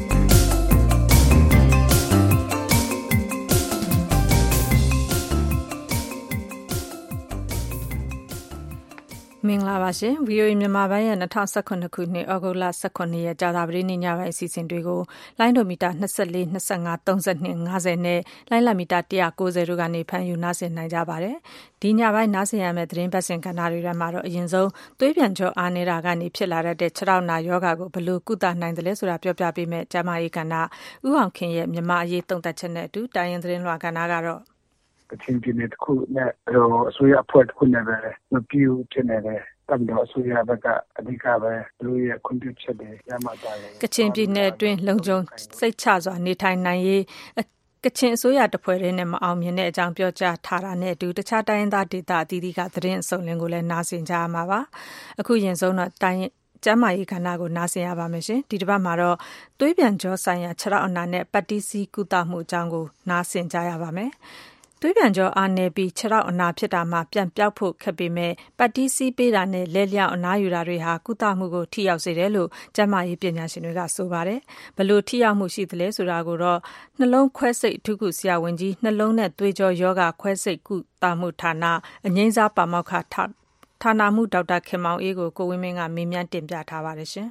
မင်္ဂလာပါရှင် ဗွီအိုအေ မြန်မာပိုင်းရဲ့၂၀၁၇ခုနှစ်ဩဂုတ်လ၁၇ရက်ကြာသပတေးနေ့ညပိုင်းအစီအစဉ်တွေကိုလိုင်းဒိုမီတာ၂၄ ၂၅ ၃၂ ၅၀နဲ့လိုင်းလမီတာ၁၉၀တို့ကနေဖမ်းယူနားဆင်နိုင်ကြပါတယ်။ဒီညပိုင်းနားဆင်ရမယ့်သတင်းပတ်စဉ်ကဏ္ဍတွေထဲမှာတော့အရင်ဆုံးသွေးပြန်ကြောအားနေတာကနေဖြစ်လာတဲ့ခြေထောက်နာယောဂါကိုဘယ်လိုကုသနိုင်တယ်လဲဆိုတာပြောပြပေးမယ့်ကျန်းမာရေးကဏ္ဍဦးအောင်ခင်ရဲ့မြန်မာအရေးသုံးသပ်ချက်နဲ့အတူတိုင်းရင်းသတင်းလွှာကဏ္ဍကတော့ကချင်ပြည်နယ်တစ်ခုနဲ့အစိုးရအဖွဲ့တစ်ခုနဲ့ပဲမပြူဖြစ်နေတယ်တမ်တော့အစိုးရဘက်ကအဓိကပဲလူရဲ့ကွန်ပျူတာတွေရမှတာလေကချင်ပြည်နယ်အတွင်းလုံခြုံစိတ်ချစွာနေထိုင်နိုင်ရေးကချင်အစိုးရတဖွဲ့နဲ့မအောင်မြင်တဲ့အကြောင်းပြောကြားထားတာနဲ့အတူတခြားတိုင်းရင်းသားဒေသအသီးသီးကသတင်းအစုံလင်ကိုလည်းနားဆင်ကြရမှာပါအခုရင်ဆုံးတော့တိုင်းကျန်းမာရေးကဏ္ဍကိုနားဆင်ရပါမယ်ရှင်ဒီတစ်ပတ်မှာတော့သွေးပြန်ကြောဆိုင်ရာခြေထောက်အနာနဲ့ပတ်တီးစီးကုသမှုအကြောင်းကိုနားဆင်ကြရပါမယ်သွေးပြန်ကြောအားနေပြီးခြေထောက်အနာဖြစ်တာမှာပြန်ပြောက်ဖို့ခက်ပေမဲ့ပတ်တီးစီးပေးတာနဲ့လက်လျောက်အနာယူတာတွေဟာကုသမှုကိုထိရောက်စေတယ်လို့ကျန်းမာရေးပညာရှင်တွေကဆိုပါတယ်ဘလို့ထိရောက်မှုရှိသလဲဆိုတာကိုတော့နှလုံးခွဲစိတ်အထူးကုဆရာဝန်ကြီးနှလုံးနဲ့သွေးကြောယောဂခွဲစိတ်ကုသမှုဌာနအငိမ့်စားပါမောက္ခဌာနမှုဒေါက်တာခင်မောင်အေးကိုကိုဝင်းမင်းကမေးမြန်းတင်ပြထားပါတယ်ရှင်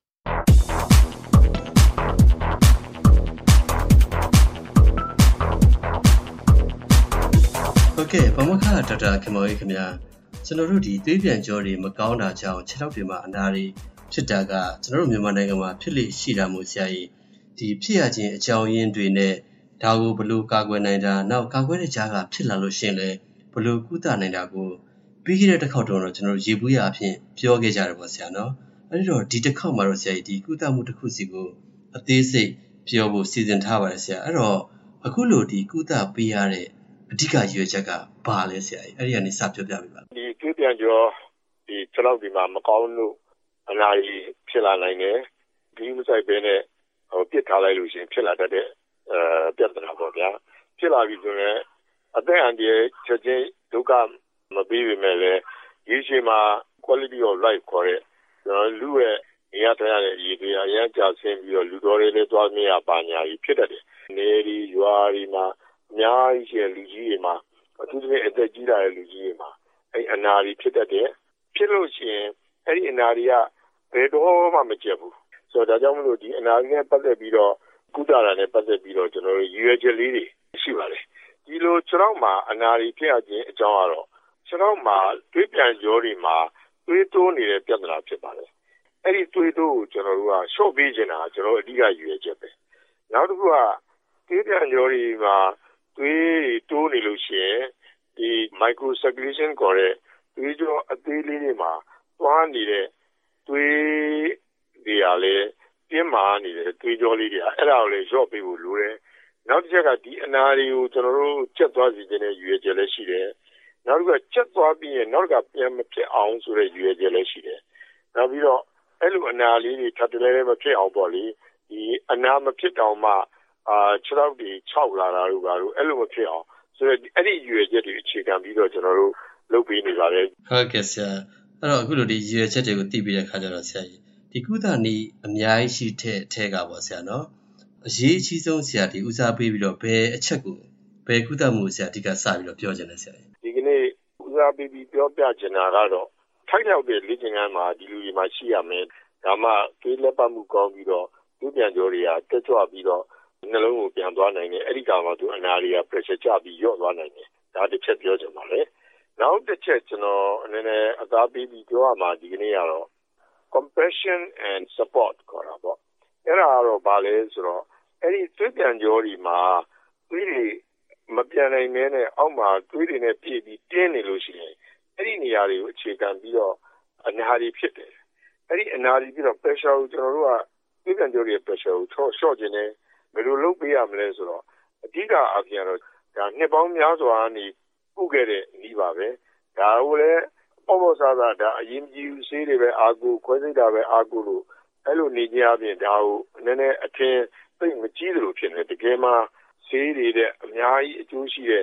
ဟုတ်ကဲ့ဗမာခဒေါက်တာခင်မောင်ကြီးခင်ဗျာကျွန်တော်တို့ဒီသွေးပြန်ကြောတွေမကောင်းတာကြောင့်ခြေထောက်တွေမှာအနာတွေဖြစ်တာကကျွန်တော်တို့မြန်မာနိုင်ငံမှာဖြစ်လိရှိတာမို့ဆရာကြီးဒီဖြစ်ရခြင်းအကြောင်းရင်းတွေနဲ့ဒါကိုဘယ်လိုကာကွယ်နိုင်တာနောက်ကာကွယ်တဲ့ကြားကဖြစ်လာလို့ရှင်လဲဘယ်လိုကုသနိုင်တာကိုပြီးခဲ့တဲ့တစ်ခေါက်တော့ကျွန်တော်တို့ရေဘူးရအဖြစ်ပြောခဲ့ကြတယ်ပေါ့ဆရာနော်အဲ့တော့ဒီတစ်ခေါက်မှာတော့ဆရာကြီးဒီကုသမှုတစ်ခုစီကိုအသေးစိတ်ပြောဖို့စီစဉ်ထားပါတယ်ဆရာအဲ့တော့အခုလိုဒီကုသပေးရတဲ့အဓိကရွေးချက်ကဘာလဲဆရာကြီးအဲ့ဒီကနေစပြောပြပေးပါဒီသွေးပြန်ကြောဒီခြေထောက်ဒီမှာမကောင်းလို့အနာကြီးဖြစ်လာနိုင်တယ်ဒီမဆိုင်ပဲနဲ့ဟိုပြစ်ထားလိုက်လို့ရှင်ဖြစ်လာတတ်တဲ့အဲပြဿနာပေါ့ဗျာဖြစ်လာပြီဆိုရင်အသက်အန္တရာယ်ချက်ချင်းဒုက္ခမပေးပေမဲ့လည်းရေရှည်မှာ quality of life ခေါ်တဲ့ကျွန်တော်လူရဲ့နေရာထိုင်ရတဲ့အရေးတွေအရင်ကြာဆင်းပြီးတော့လူတော်တွေလည်းသွားမရပါညာကြီးဖြစ်တတ်တယ်နေဒီရွာဒီမှာအများကြီးရှိတဲ့လူကြီးတွေမှာအထူးသဖြင့်အသက်ကြီးလာတဲ့လူကြီးတွေမှာအဲ့အနာရီဖြစ်တတ်တယ်ဖြစ်လို့ရှိရင်အဲ့ဒီအနာရီကဘယ်တော့မှမကျက်ဘူးဆိုတော့ဒါကြောင့်မလို့ဒီအနာရီနဲ့ပတ်သက်ပြီးတော့ကုသတာနဲ့ပတ်သက်ပြီးတော့ကျွန်တော်တို့ရည်ရွယ်ချက်လေးတွေရှိပါတယ်ဒီလိုခြေထောက်မှာအနာရီဖြစ်ရခြင်းအကြောင်းကတော့ခြေထောက်မှာသွေးပြန်ကြောတွေမှာသွေးတိုးနေတဲ့ပြဿနာဖြစ်ပါတယ်အဲ့ဒီသွေးတိုးကိုကျွန်တော်တို့ကရှော့ပေးခြင်းတာကျွန်တော်အဓိကရည်ရွယ်ချက်ပဲနောက်တစ်ခုကသွေးပြန်ကြောတွေမှာသွေးတိုးနေလို့ရှိရင်ဒီ micro circulation ခေါ်တဲ့သွေးကြောအသေးလေးတွေမှာသွားနေတဲ့သွေးတွေအားလည်းပြင်းမာနေတဲ့သွေးကြောလေးတွေအဲ့ဒါကိုလည်းရော့ပေးဖို့လိုတယ်နောက်တစ်ချက်ကဒီအနာတွေကိုကျွန်တော်တို့ကျက်သွားစီခြင်းနဲ့ရွေးချက်လည်းရှိတယ်နောက်တစ်ခုကကျက်သွားပြီးရင်နောက်ကပြန်မဖြစ်အောင်ဆိုတဲ့ရွေးချက်လည်းရှိတယ်နောက်ပြီးတော့အဲ့လိုအနာလေးတွေထပ်တလဲလဲမဖြစ်အောင်ပေါ့လေဒီအနာမဖြစ်တော့မှအာခြေထောက်တွေခြောက်လာတာတို့ဘာလို့အဲ့လိုမဖြစ်အောင်ဆိုတော့အဲ့ဒီရွေချက်တွေအခြေခံပြီးတော့ကျွန်တော်တို့လုပ်ပေးနေပါတယ်ဟုတ်ကဲ့ဆရာအဲ့တော့အခုလိုဒီရွေချက်တွေကိုသိပြီးတဲ့အခါကျတော့ဆရာကြီးဒီကုသနည်းအများကြီးရှိတဲ့အထက်ကပေါ့ဆရာနော်အရေးအကြီးဆုံးဆရာဒီဦးစားပေးပြီးတော့ဘယ်အချက်ကိုဘယ်ကုသမှုဆရာအဓိကစပြီးတော့ပြောချင်တယ်ဆရာကြီးဒီကနေ့ဦးစားပေးပြီးပြောပြချင်တာကတော့ထိုက်ရောက်တဲ့လေ့ကျင့်ခန်းမှာဒီလူတွေမှာရှိရမယ်ဒါမှသွေးလက်ပတ်မှုကောင်းပြီးတော့သွေးပြန်ကြောတွေကတက်ကြွပြီးတော့နှလုံးကိုပြန်သွားနိုင်တယ်အဲ့ဒီကမှသူအနာရီက pressure ကျပြီးရော့သွားနိုင်တယ်ဒါတစ်ချက်ပြောချင်ပါလေနောက်တစ်ချက်ကျွန်တော်အနေနဲ့အသားပေးပြီးပြောရမှာဒီကနေ့ကတော့ compassion and support ခေါ်တာပေါ့အဲ့ဒါကတော့ဘာလဲဆိုတော့အဲ့ဒီသွေးပြန်ကြောတွေမှာသွေးတွေမပြန်နိုင်မဲနဲ့အောက်မှာသွေးတွေနဲ့ပြည့်ပြီးတင်းနေလို့ရှိရင်အဲ့ဒီနေရာတွေကိုအခြေခံပြီးတော့အနာရီဖြစ်တယ်အဲ့ဒီအနာရီပြီးတော့ pressure ကိုကျွန်တော်တို့ကသွေးပြန်ကြောတွေ pressure ကိုချော့ချော့ခြင်းနဲ့ဘယ်လိုလုပ်ပေးရမလဲဆိုတော့အဓိကအပြင်တော့ဒါနှစ်ပေါင်းများစွာနေပုခဲ့တဲ့ဤပါပဲဒါကိုလည်းပေါ့ပေါ့ဆာဆာဒါအရင်ကြီးစေးတွေပဲအာကိုခွဲစိတ်တာပဲအာကိုလို့အဲ့လိုနေကြအပြင်ဒါကိုနည်းနည်းအထင်သိမကြီးသလိုဖြစ်နေတကယ်မှစေးတွေတဲ့အများကြီးအကျိုးရှိတဲ့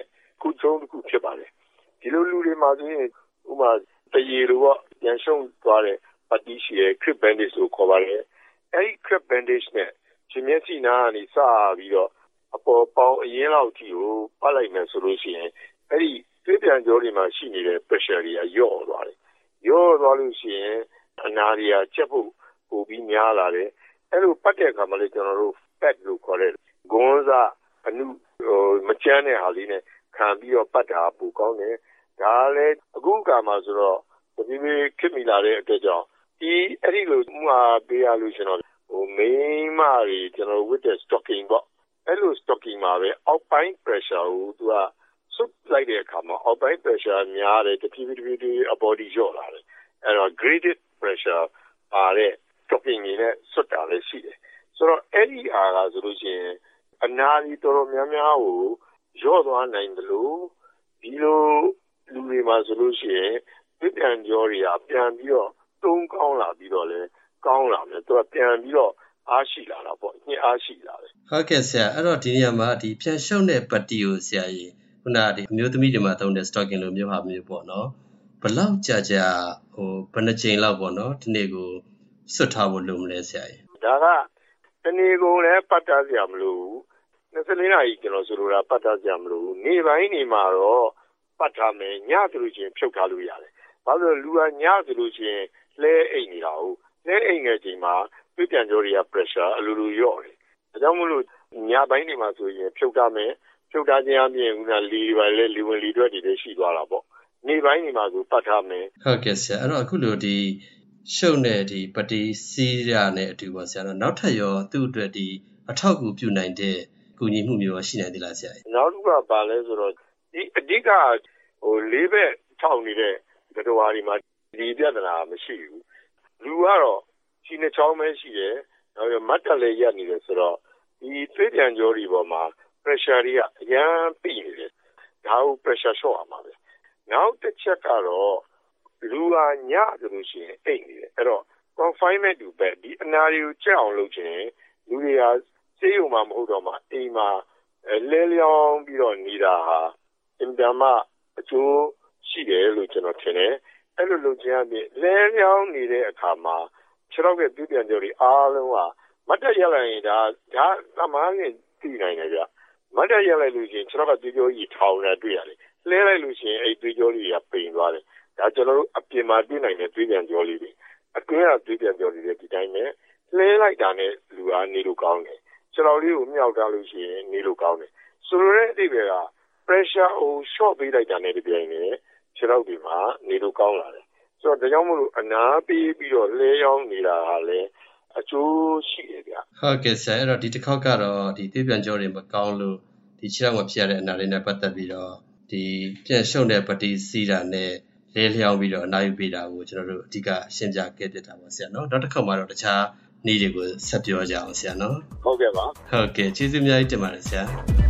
ခုချုံတစ်ခုဖြစ်ပါတယ်ဒီလိုလူတွေမှာဆိုရင်ဥမာတရေလိုပေါ့ပြန်ရှုံသွားတဲ့ပါတီရှိရဲ့ crib bandage ကိုခေါ်ပါတယ်အဲဒီ crib bandage နဲ့ရှင်မျက်စိနားကနေစပြီးတော့အပေါ်ပေါင်းအရင်လောက်ထိကိုပတ်လိုက်မယ်ဆိုလို့ရှိရင်အဲဒီသွေးပြန်ကြောတွေမှာရှိနေတဲ့ pressure တွေကယော့သွားတယ်ယော့သွားလို့ရှိရင်အနာတွေကချက်ဖို့ပိုပြီးများလာတယ်အဲ့လိုပတ်တဲ့အခါမှာလေကျွန်တော်တို့ pad လို့ခေါ်တဲ့ဂွန်းစားအနုမချမ်းတဲ့ဟာလေးနဲ့ခံပြီးတော့ပတ်တာပိုကောင်းတယ်ဒါလည်းအခုကမှဆိုတော့ဒီလိုခင်မိလာတဲ့အတွက်ကြောင့်ဒီအဲ့ဒီလိုမှာပေးရလို့ရှင်တော့ဟိုမိန်းမတွေကျွန်တော် with the stocking ပေါ့အဲ့လို stocking မှာပဲအောက်ပိုင်း pressure ကိုသူကဆုပ်လိုက်တဲ့အခါမှာအောက်ပိုင်း pressure များတယ်တဖြည်းဖြည်းဖြည်းအ body လျော့လာတယ်အဲ့တော့ graded pressure ပါတဲ့ stocking တွေနဲ့ဆွတ်တာလည်းရှိတယ်ဆိုတော့အဲ့ဒီအားကဆိုလို့ရှိရင်အနာကြီးတော်တော်များများကိုလျော့သွားနိုင်တယ်လို့ဒီလိုလူတွေမှာဆိုလို့ရှိရင်ပြပြန်ကြောတွေကပြန်ပြီးတော့တုံးကောင်းလာပြီးတော့လဲကောင်းလာမယ်သူကပြန်ပြီးတော့အားရှိလာတာပေါ့ညှင်းအားရှိလာတယ်ဟုတ်ကဲ့ဆရာအဲ့တော့ဒီနေရာမှာဒီပြန်ရှုံတဲ့ပတ်တီကိုဆရာကြီးခုနဒီအမျိုးသမီးတွေမှာသုံးတဲ့ stocking လိုမျိုးဟာမျိုးပေါ့နော်ဘလောက်ကြာကြာဟိုဘယ်နှချိန်လောက်ပေါ့နော်ဒီနေ့ကိုဆွတ်ထားဖို့လိုမလဲဆရာကြီးဒါကတနေ့ကုန်လည်းပတ်တာစရာမလိုဘူးနှစ်စလေးနာရီကျွန်တော်ဆိုလိုတာပတ်တာစရာမလိုဘူးနေ့ပိုင်းနေမှာတော့ပတ်ထားမယ်ညဆိုလို့ချင်းဖြုတ်ထားလို့ရတယ်ဘာလို့လူကညဆိုလို့ချင်းလဲအိမ်နေတာဟုတ်လဲအိမ်နေချိန်မှာပြပြန်ကြောတွေက pressure အလိုလိုလျော့တယ်ဒါကြောင့်မို့လို့ညပိုင်းနေမှာဆိုရင်ဖြုတ်ထားမယ်ဖြုတ်ထားခြင်းအပြင်ကလီပါလေလီဝင်လီတွေတွေရှိသွားတာပေါ့နေ့ပိုင်းနေမှာဆိုပတ်ထားမယ်ဟုတ်ကဲ့ဆရာအဲ့တော့အခုလိုဒီရှုပ်တဲ့ဒီပတိစီးရနဲ့အတူပါဆရာတော့နောက်ထပ်ရောသူ့အတွက်ဒီအထောက်အကူပြုနိုင်တဲ့ကူညီမှုမျိုးရှိနိုင်သေးလားဆရာနောက်တစ်ခုကပါလဲဆိုတော့ဒီအဓိကဟိုလေးဘက်ထောက်နေတဲ့ကတော်ဟာဒီမှာဒီပြဿနာမရှိဘူးလူကတော့ရှင်းနေချောင်းပဲရှိတယ်နောက်ရမတ်တက်လည်းရက်နေတယ်ဆိုတော့ဒီသွေးပြန်ကြောတွေပေါ်မှာ pressure တွေကအရန်ပြည့်နေတယ်ဒါကို pressure လျှော့ရမှာပဲနောက်တစ်ချက်ကတော့လူကညဆိုလို့ရှိရင်အိတ်နေတယ်အဲ့တော့ confinement to bed ဒီအနာတွေကိုကြောက်အောင်လုပ်ချင်လူတွေကစေးရုံမှာမဟုတ်တော့မှအိမ်မှာလဲလျောင်းပြီးတော့နေတာဟာအင်တာမအကျိုးရှိတယ်လို့ကျွန်တော်ထင်တယ်အဲ့လိုလုပ်ချင်ရပြီလဲလျောင်းနေတဲ့အခါမှာခြေထောက်ရဲ့ပြပြန်ကြောတွေအားလုံးကမတ်တက်ရလိုက်ရင်ဒါဒါသမားနဲ့တည်နိုင်တယ်ဗျမတ်တက်ရလိုက်လို့ရှိရင်ခြေထောက်ကသွေးကြောကြီးထောင်နေတွေ့ရတယ်လဲလိုက်လို့ရှိရင်အဲ့သွေးကြောတွေကပိန်သွားတယ်ဒါကျွန်တော်တို့အပြင်မှာတွေ့နိုင်တဲ့သွေးပြန်ကြောလေးတွေအတွင်းကသွေးပြန်ကြောလေးတွေဒီတိုင်းနဲ့လဲလိုက်တာနဲ့လူအားနေလို့ကောင်းတယ်ခြေထောက်လေးကိုမြောက်ထားလို့ရှိရင်နေလို့ကောင်းတယ်ဆိုလိုတဲ့အဓိပ္ပာယ်က pressure ကို short ပေးလိုက်တာနဲ့ဒီတိုင်းနဲ့ခြေထောက်တွေမှာနေလို့ကောင်းလာတယ်ဆိုတော့ဒါကြောင့်မို့လို့အနာပေးပြီးတော့လဲရောင်းနေတာဟာလည်းအကျိုးရှိတယ်ဗျဟုတ်ကဲ့ဆရာအဲ့တော့ဒီတစ်ခေါက်ကတော့ဒီသွေးပြန်ကြောတွေမကောင်းလို့ဒီခြေထောက်မှာဖြစ်ရတဲ့အနာလေးနဲ့ပတ်သက်ပြီးတော့ဒီပြန်ရှုံတဲ့ပတိစီးတာနဲ့လဲလျောင်းပြီးတော့အနာယူပေးတာကိုကျွန်တော်တို့အဓိကရှင်းပြခဲ့ပြတာပါဆရာနော်နောက်တစ်ခေါက်မှာတော့တခြားနည်းတွေကိုဆက်ပြောကြအောင်ဆရာနော်ဟုတ်ကဲ့ပါဟုတ်ကဲ့ကျေးဇူးအများကြီးတင်ပါတယ်ဆရာ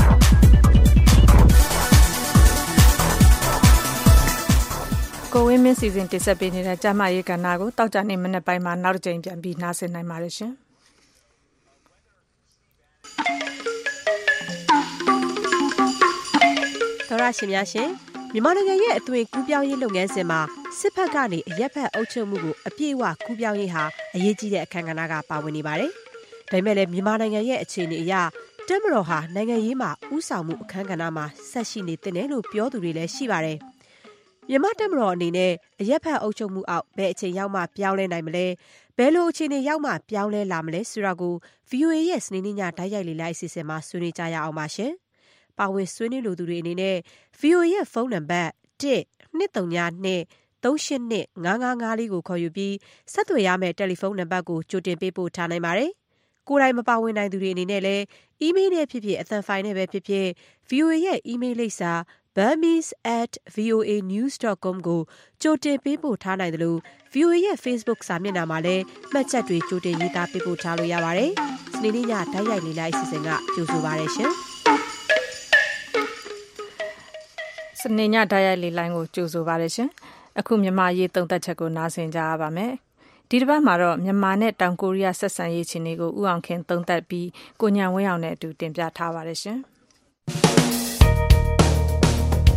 ကိုဝင်းမင်းစီစဉ်တင်ဆက်ပေးနေတဲ့ကျမရေးကဏ္ဍကိုတောက်ကြနေမနေ့ပိုင်းမှာနောက်တစ်ကြိမ်ပြန်ပြီးနားဆင်နိုင်ပါတယ်ရှင်သောရရှင်များရှင်မြန်မာနိုင်ငံရဲ့အသွင်ကူးပြောင်းရေးလုပ်ငန်းစဉ်မှာစစ်ဖက်ကနေအရက်ဖက်အုပ်ချုပ်မှုကိုအပြည့်အဝကူးပြောင်းရေးဟာအရေးကြီးတဲ့အခမ်းအနားကပါဝင်နေပါတယ်။ဒါပေမဲ့လည်းမြန်မာနိုင်ငံရဲ့အခြေအနေအရတပ်မတော်ဟာနိုင်ငံရေးမှာဥဆောင်မှုအခမ်းအနားမှာဆက်ရှိနေတဲ့လို့ပြောသူတွေလည်းရှိပါတယ်။မြန်မာတပ်မတော်အနေနဲ့အရက်ဖက်အုပ်ချုပ်မှုအောက်ဘယ်အချိန်ရောက်မှပြောင်းလဲနိုင်မလဲဘယ်လိုအခြေအနေရောက်မှပြောင်းလဲလာမလဲဆိုတာကို ဗီအိုအေ ရဲ့စနေနေ့ညတိုက်ရိုက်လေ့လာအစီအစဉ်မှာဆွေးနွေးကြရအောင်ပါရှင်။ပါဝင်ဆွေးနွေးလိုသူတွေအနေနဲ့ ဗီအိုအေ ရဲ့ဖုန်းနံပါတ် တစ် နှစ် သုံး ည နှစ် သုံး ရှစ် နှစ် ငါး ငါး ငါး လေးကိုခေါ်ယူပြီးဆက်သွယ်ရမယ့်တယ်လီဖုန်းနံပါတ်ကိုကြိုတင်ပေးပို့ထားနိုင်ပါတယ်။ကိုယ်တိုင်မပါဝင်နိုင်သူတွေအနေနဲ့လည်းအီးမေးလ်နဲ့ဖြစ်ဖြစ်အသံဖိုင်နဲ့ပဲဖြစ်ဖြစ် ဗီအိုအေ ရဲ့အီးမေးလ်လိပ်စာ burmese at voa news dot com ကိုကြိုတင်ပေးပို့ထားနိုင်တယ်လို့ ဗီအိုအေ ရဲ့ Facebook စာမျက်နှာမှာလည်းမှတ်ချက်တွေကြိုတင်ရေးသားပေးပို့ထားလို့ရပါတယ်။စနေနေ့ညတိုက်ရိုက်လေ့လာအစီအစဉ်ကကြိုဆိုပါရရှင်။စနေညတိုက်ရိုက်လေ့လာကိုကြိုဆိုပါရရှင်။အခုမြန်မာရေးသုံးသက်ချက်ကိုနားဆင်ကြရပါမယ်။ဒီတစ်ပတ်မှာတော့မြန်မာနဲ့တောင်ကိုရီးယားဆက်ဆံရေးအခြေအနေကိုဥအောင်ခင်သုံးသက်ပြီးကိုညံဝင်းအောင်နဲ့အတူတင်ပြထားပါရရှင်။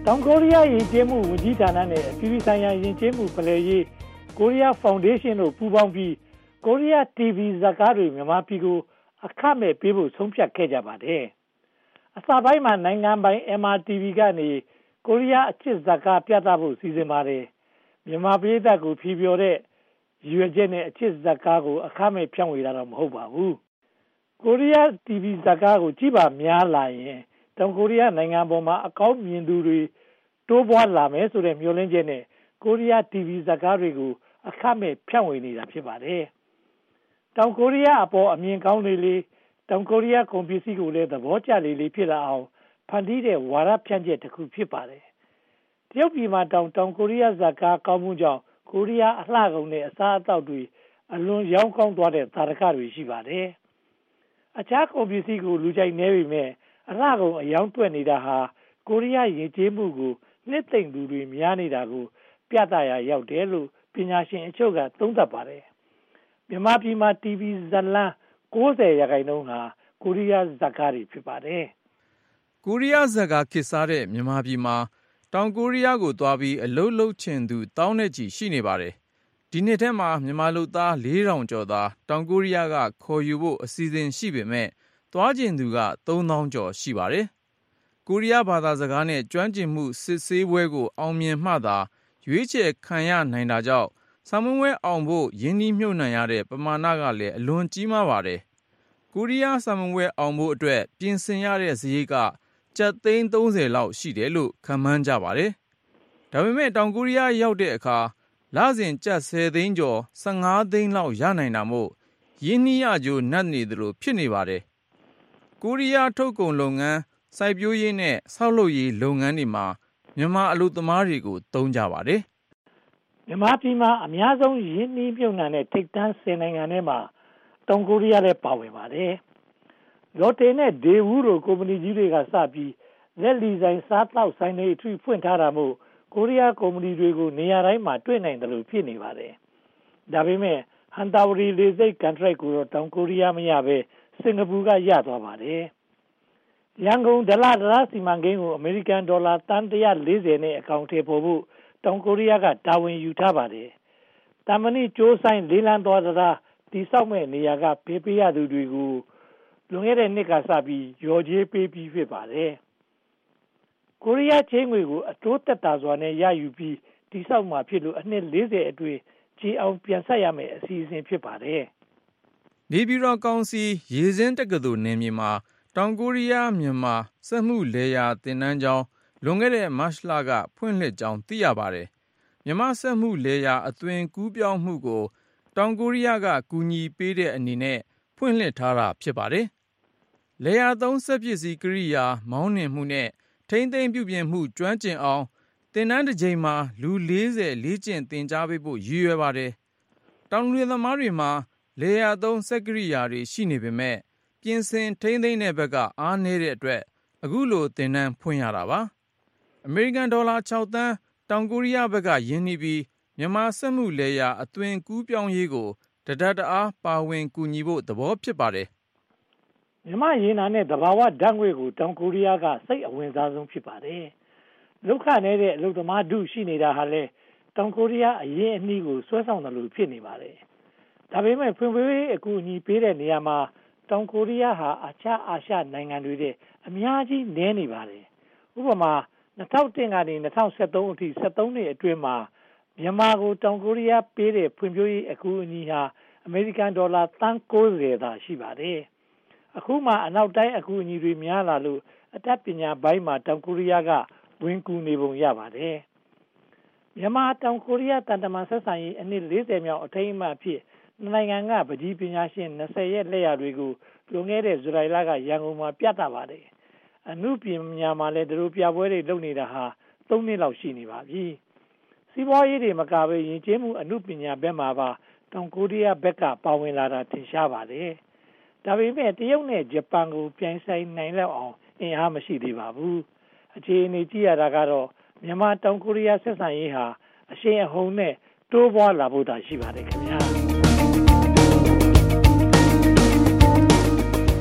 တောင်ကိုရီးယားယဉ်ကျေးမှုဝန်ကြီးဌာနနဲ့အပြည်ပြည်ဆိုင်ရာယဉ်ကျေးမှုဖလှယ်ရေးကိုရီးယားဖောင်ဒေးရှင်းတို့ပူးပေါင်းပြီးကိုရီးယား တီ ဗီ ဇာတ်ကားတွေမြန်မာပြည်ကိုအခမဲ့ပေးဖို့ဆုံးဖြတ်ခဲ့ကြပါတယ်။အစပိုင်းမှာနိုင်ငံပိုင် အမ် အာร์ တီ ဗီ ကနေကိုရီးယားအချစ်ဇာတ်ကားပြသဖို့စီစဉ်ပါတယ်။မြန်မာပြည်သက်ကိုဖြေပြောတဲ့ရွေချက်နဲ့အချစ်ဇာတ်ကားကိုအခမဲ့ဖြန့်ဝေတာတော့မဟုတ်ပါဘူး။ကိုရီးယား တီ ဗီ ဇာတ်ကားကိုကြည့်ပါများလာရင်တောင်ကိုရီးယားနိုင်ငံပေါ်မှာအကောင်းမြင်သူတွေတိုးပွားလာမယ်ဆိုတဲ့မျှော်လင့်ချက်နဲ့ကိုရီးယား တီ ဗီ ဇာတ်ကားတွေကိုအခမဲ့ဖြန့်ဝေနေတာဖြစ်ပါတယ်။တောင်ကိုရီးယားအပေါ်အမြင်ကောင်းလေလေတောင်ကိုရီးယားကွန်ပစ္စည်းကိုလည်းသဘောကျလေလေဖြစ်လာအောင်ဖန်တီးတဲ့ဝါဒဖြန့်ချက်တစ်ခုဖြစ်ပါတယ်။တရုတ်ပြည်မှာတောင်တောင်ကိုရီးယားဇာတ်ကားကောင်းမှုကြောင့်ကိုရီးယားအလှကုန်တဲ့အစားအသောက်တွေအလွန်ရောင်းကောင်းသွားတဲ့သာဓကတွေရှိပါတယ်။အခြားကွန်ပစ္စည်းကိုလူကြိုက်နေပြီမဲ့အလှကုန်အယောင်းတွက်နေတာဟာကိုရီးယားယဉ်ကျေးမှုကိုနှစ်သိမ့်သူတွေများနေတာကိုပြသရာရောက်တယ်လို့ပညာရှင်အချို့ကသုံးသပ်ပါတယ်။မြန်မာပြည်မှာ တီ ဗီ ဇာတ်လမ်းကိုးဆယ်ရာခိုင်နှုန်းဟာကိုရီးယားဇာတ်ကားတွေဖြစ်ပါတယ်။ကိုရီးယားဇာတ်ကားခေတ်စားတဲ့မြန်မာပြည်မှာတောင်ကိုရီးယားကိုသွားပြီးအလုပ်လုပ်ချင်သူတောင်းနဲ့ချီရှိနေပါတယ်။ဒီနှစ်ထဲမှာမြန်မာလူသားလေးထောင်ကျော်သာတောင်ကိုရီးယားကခေါ်ယူဖို့အစီအစဉ်ရှိပေမဲ့သွားကျင်သူကသုံးသောင်းကျော်ရှိပါတယ်။ကိုရီးယားဘာသာစကားနဲ့ကျွမ်းကျင်မှုစစ်ဆေးပွဲကိုအောင်မြင်မှသာရွေးချယ်ခံရနိုင်တာကြောင့်စာမေးပွဲအောင်ဖို့ရင်းနှီးမြှုပ်နှံရတဲ့ပမာဏကလည်းအလွန်ကြီးမားပါတယ်။ကိုရီးယားစာမေးပွဲအောင်ဖို့အတွက်ပြင်ဆင်ရတဲ့စရိတ်ကကျပ်သိန်းသုံးဆယ်လောက်ရှိတယ်လို့ခန့်မှန်းကြပါတယ်။ဒါပေမဲ့တောင်ကိုရီးယားရောက်တဲ့အခါလစဉ်ကျပ်ဆယ်သိန်းကျော်ဆယ့်ငါးသိန်းလောက်ရနိုင်တာမို့ရင်းနှီးရကြိုးနတ်နေသလိုဖြစ်နေပါတယ်။ကိုရီးယားထုတ်ကုန်လုပ်ငန်းစိုက်ပျိုးရေးနဲ့ဆောက်လုပ်ရေးလုပ်ငန်းတွေမှာမြန်မာအလုပ်သမားတွေကိုသုံးကြပါတယ်။မြန်မာပြည်မှာအများဆုံးရင်းနှီးမြှုပ်နှံတဲ့ထိပ်တန်းဆယ်နိုင်ငံထဲမှာတောင်ကိုရီးယားလည်းပါဝင်ပါတယ်။လော်တေနဲ့ဒေဝူတို့ကုမ္ပဏီကြီးတွေကစပြီးလက်လီဆိုင်စားတောက်ဆိုင်တွေအထူးဖွင့်ထားတာမို့ကိုရီးယားကုမ္ပဏီတွေကိုနေရာတိုင်းမှာတွေ့နိုင်တယ်လို့ဖြစ်နေပါတယ်။ဒါပေမဲ့ဟန်တာဝရီလေဆိပ်ကန်ထရိုက်ကိုတော့တောင်ကိုရီးယားမရပဲစင်ကာပူကရသွားပါတယ်။ရန်ကုန်ဒလဒလစီမံကိန်းကိုအမေရိကန်ဒေါ်လာတန်တစ်ရာလေးဆယ်နဲ့အကောင့်ထည့်ဖို့တောင်ကိုရီးယားကတာဝန်ယူထားပါတယ်။တမဏိကျိုးဆိုင်လေးလန်းတော်တရားတိဆောက်မဲ့နေရာကပေးပေးရသူတွေကိုလွန်ခဲ့တဲ့နှစ်ကစပြီးရော်ကြေးပေးပြီးဖြစ်ပါတယ်။ကိုရီးယားချင်းငွေကိုအတိုးတက်တာစွာနဲ့ရယူပြီးတိဆောက်မှာဖြစ်လို့အနှစ်လေးဆယ်အတွင်းကြည်အောင်ပြန်ဆက်ရမယ်အစီအစဉ်ဖြစ်ပါတယ်။နေပြည်တော်ကောင်စီရေစင်းတက္ကသိုလ်နယ်မြေမှာတောင်ကိုရီးယားမြန်မာစက်မှုလေယာသင်တန်းကျောင်းလွန်ခဲ့တဲ့မတ်လကဖွင့်လှစ်ကြောင်းသိရပါတယ်။မြန်မာစက်မှုလေယာအသွင်ကူးပြောင်းမှုကိုတောင်ကိုရီးယားကကူညီပေးတဲ့အနေနဲ့ဖွင့်လှစ်ထားတာဖြစ်ပါတယ်။လေယာသုံးစက်ပစ္စည်းကိရိယာမောင်းနှင်မှုနဲ့ထိန်းသိမ်းပြုပြင်မှုကျွမ်းကျင်အောင်သင်တန်းတစ်ကြိမ်မှာလူလေးဆယ်လေ့ကျင့်သင်ကြားပေးဖို့ရည်ရွယ်ပါတယ်။တောင်လူသမားတွေမှာလေယာသုံးစက်ကိရိယာတွေရှိနေပေမဲ့ပြင်ဆင်ထိန်းသိမ်းတဲ့ဘက်ကအားနည်းတဲ့အတွက်အခုလိုသင်တန်းဖွင့်ရတာပါ။အမေရိကန်ဒေါ်လာ၆သန်းတောင်ကိုရီးယားဘက်ကယင်းနှီးပြီးမြန်မာစက်မှုလေယာအသွင်ကူးပြောင်းရေးကိုတဒတ်တအားပါဝင်ကူညီဖို့သဘောဖြစ်ပါတယ်။မြန်မာရေနံနဲ့သဘာဝဓာတ်ငွေ့ကိုတောင်ကိုရီးယားကစိတ်အဝင်စားဆုံးဖြစ်ပါတယ်။လောက်ခနေတဲ့အလုပ်သမားဒုရှိနေတာဟာလေတောင်ကိုရီးယားအရင်အနည်းကိုဆွဲဆောင်တယ်လို့ဖြစ်နေပါတယ်။ဒါပေမဲ့ဖွံ့ဖြိုးရေးအကူအညီပေးတဲ့နေရာမှာတောင်ကိုရီးယားဟာအခြားအာရှနိုင်ငံတွေတဲ့အများကြီးနည်းနေပါတယ်။ဥပမာ၂၀၀၁ကနေ၂၀၁၃အထိ၁၃နှစ်အတွင်းမှာမြန်မာကိုတောင်ကိုရီးယားပေးတဲ့ဖွံ့ဖြိုးရေးအကူအညီဟာအမေရိကန်ဒေါ်လာသန်းကိုးဆယ်သာရှိပါတယ်။အခုမှအနောက်တိုင်းအကူအညီတွေများလာလို့အတတ်ပညာပိုင်းမှာတောင်ကိုရီးယားကဝင်ကူနေပုံရပါတယ်။မြန်မာတောင်ကိုရီးယားတန်တမာဆက်ဆံရေးအနှစ်လေးဆယ်မြောက်အထိမ်းအမှတ်အဖြစ်နိုင်ငံကပကြီးပညာရှင်၂၀ရဲ့လက်ရာတွေကိုလွန်ခဲ့တဲ့ဇူလိုင်လကရန်ကုန်မှာပြသပါတယ်။အမှုပညာမှာလည်းဒီလိုပြပွဲတွေလုပ်နေတာဟာသုံးနှစ်လောက်ရှိနေပါပြီ။စီးပွားရေးတွေမကဘဲယဉ်ကျေးမှုအမှုပညာဘက်မှာပါတောင်ကိုရီးယားဘက်ကပါဝင်လာတာထင်ရှားပါတယ်။ဒါပေမဲ့တရုတ်နဲ့ဂျပန်ကိုပြိုင်ဆိုင်နိုင်လောက်အောင်အင်အားမရှိသေးပါဘူး။အခြေအနေကြည့်ရတာကတော့မြန်မာတောင်ကိုရီးယားဆက်ဆံရေးဟာအရှိန်အဟုန်နဲ့တိုးပွားလာဖို့သာရှိပါတယ်ခင်ဗျာ။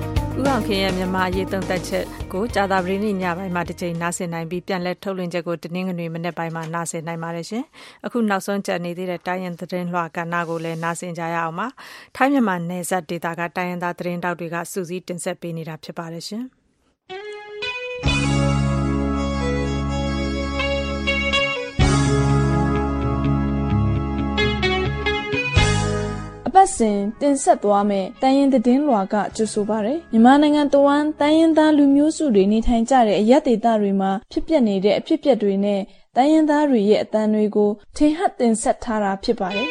အောင်ခင်ရဲ့မြန်မာအရေးသုံးသပ်ချက်ကိုကြာသပတေးနေ့ညပိုင်းမှာတစ်ချိန်နားဆင်နိုင်ပြီးပြန်လည်ထုတ်လွှင့်ချက်ကိုတနင်္ဂနွေမနေ့ပိုင်းမှာနားဆင်နိုင်ပါတယ်ရှင်။အခုနောက်ဆုံးကြံနေသေးတဲ့တိုင်းရင်းသတင်းလွှာကဏ္ဍကိုလည်းနားဆင်ကြရအောင်ပါ။ထိုင်းမြန်မာနယ်စပ်ဒေသကတိုင်းရင်းသားသတင်းတောက်တွေကစူးစီးတင်ဆက်ပေးနေတာဖြစ်ပါတယ်ရှင်။ပတ်စဉ်တင်ဆက်သွားမယ်တိုင်းရင်းသတင်းလွှာကကြိုဆိုပါရယ်မြန်မာနိုင်ငံတဝန်းတိုင်းရင်းသားလူမျိုးစုတွေနေထိုင်ကြတဲ့အရပ်ဒေသတွေမှာဖြစ်ပျက်နေတဲ့အဖြစ်အပျက်တွေနဲ့တိုင်းရင်းသားတွေရဲ့အသံတွေကိုထင်ဟပ်တင်ဆက်ထားတာဖြစ်ပါတယ်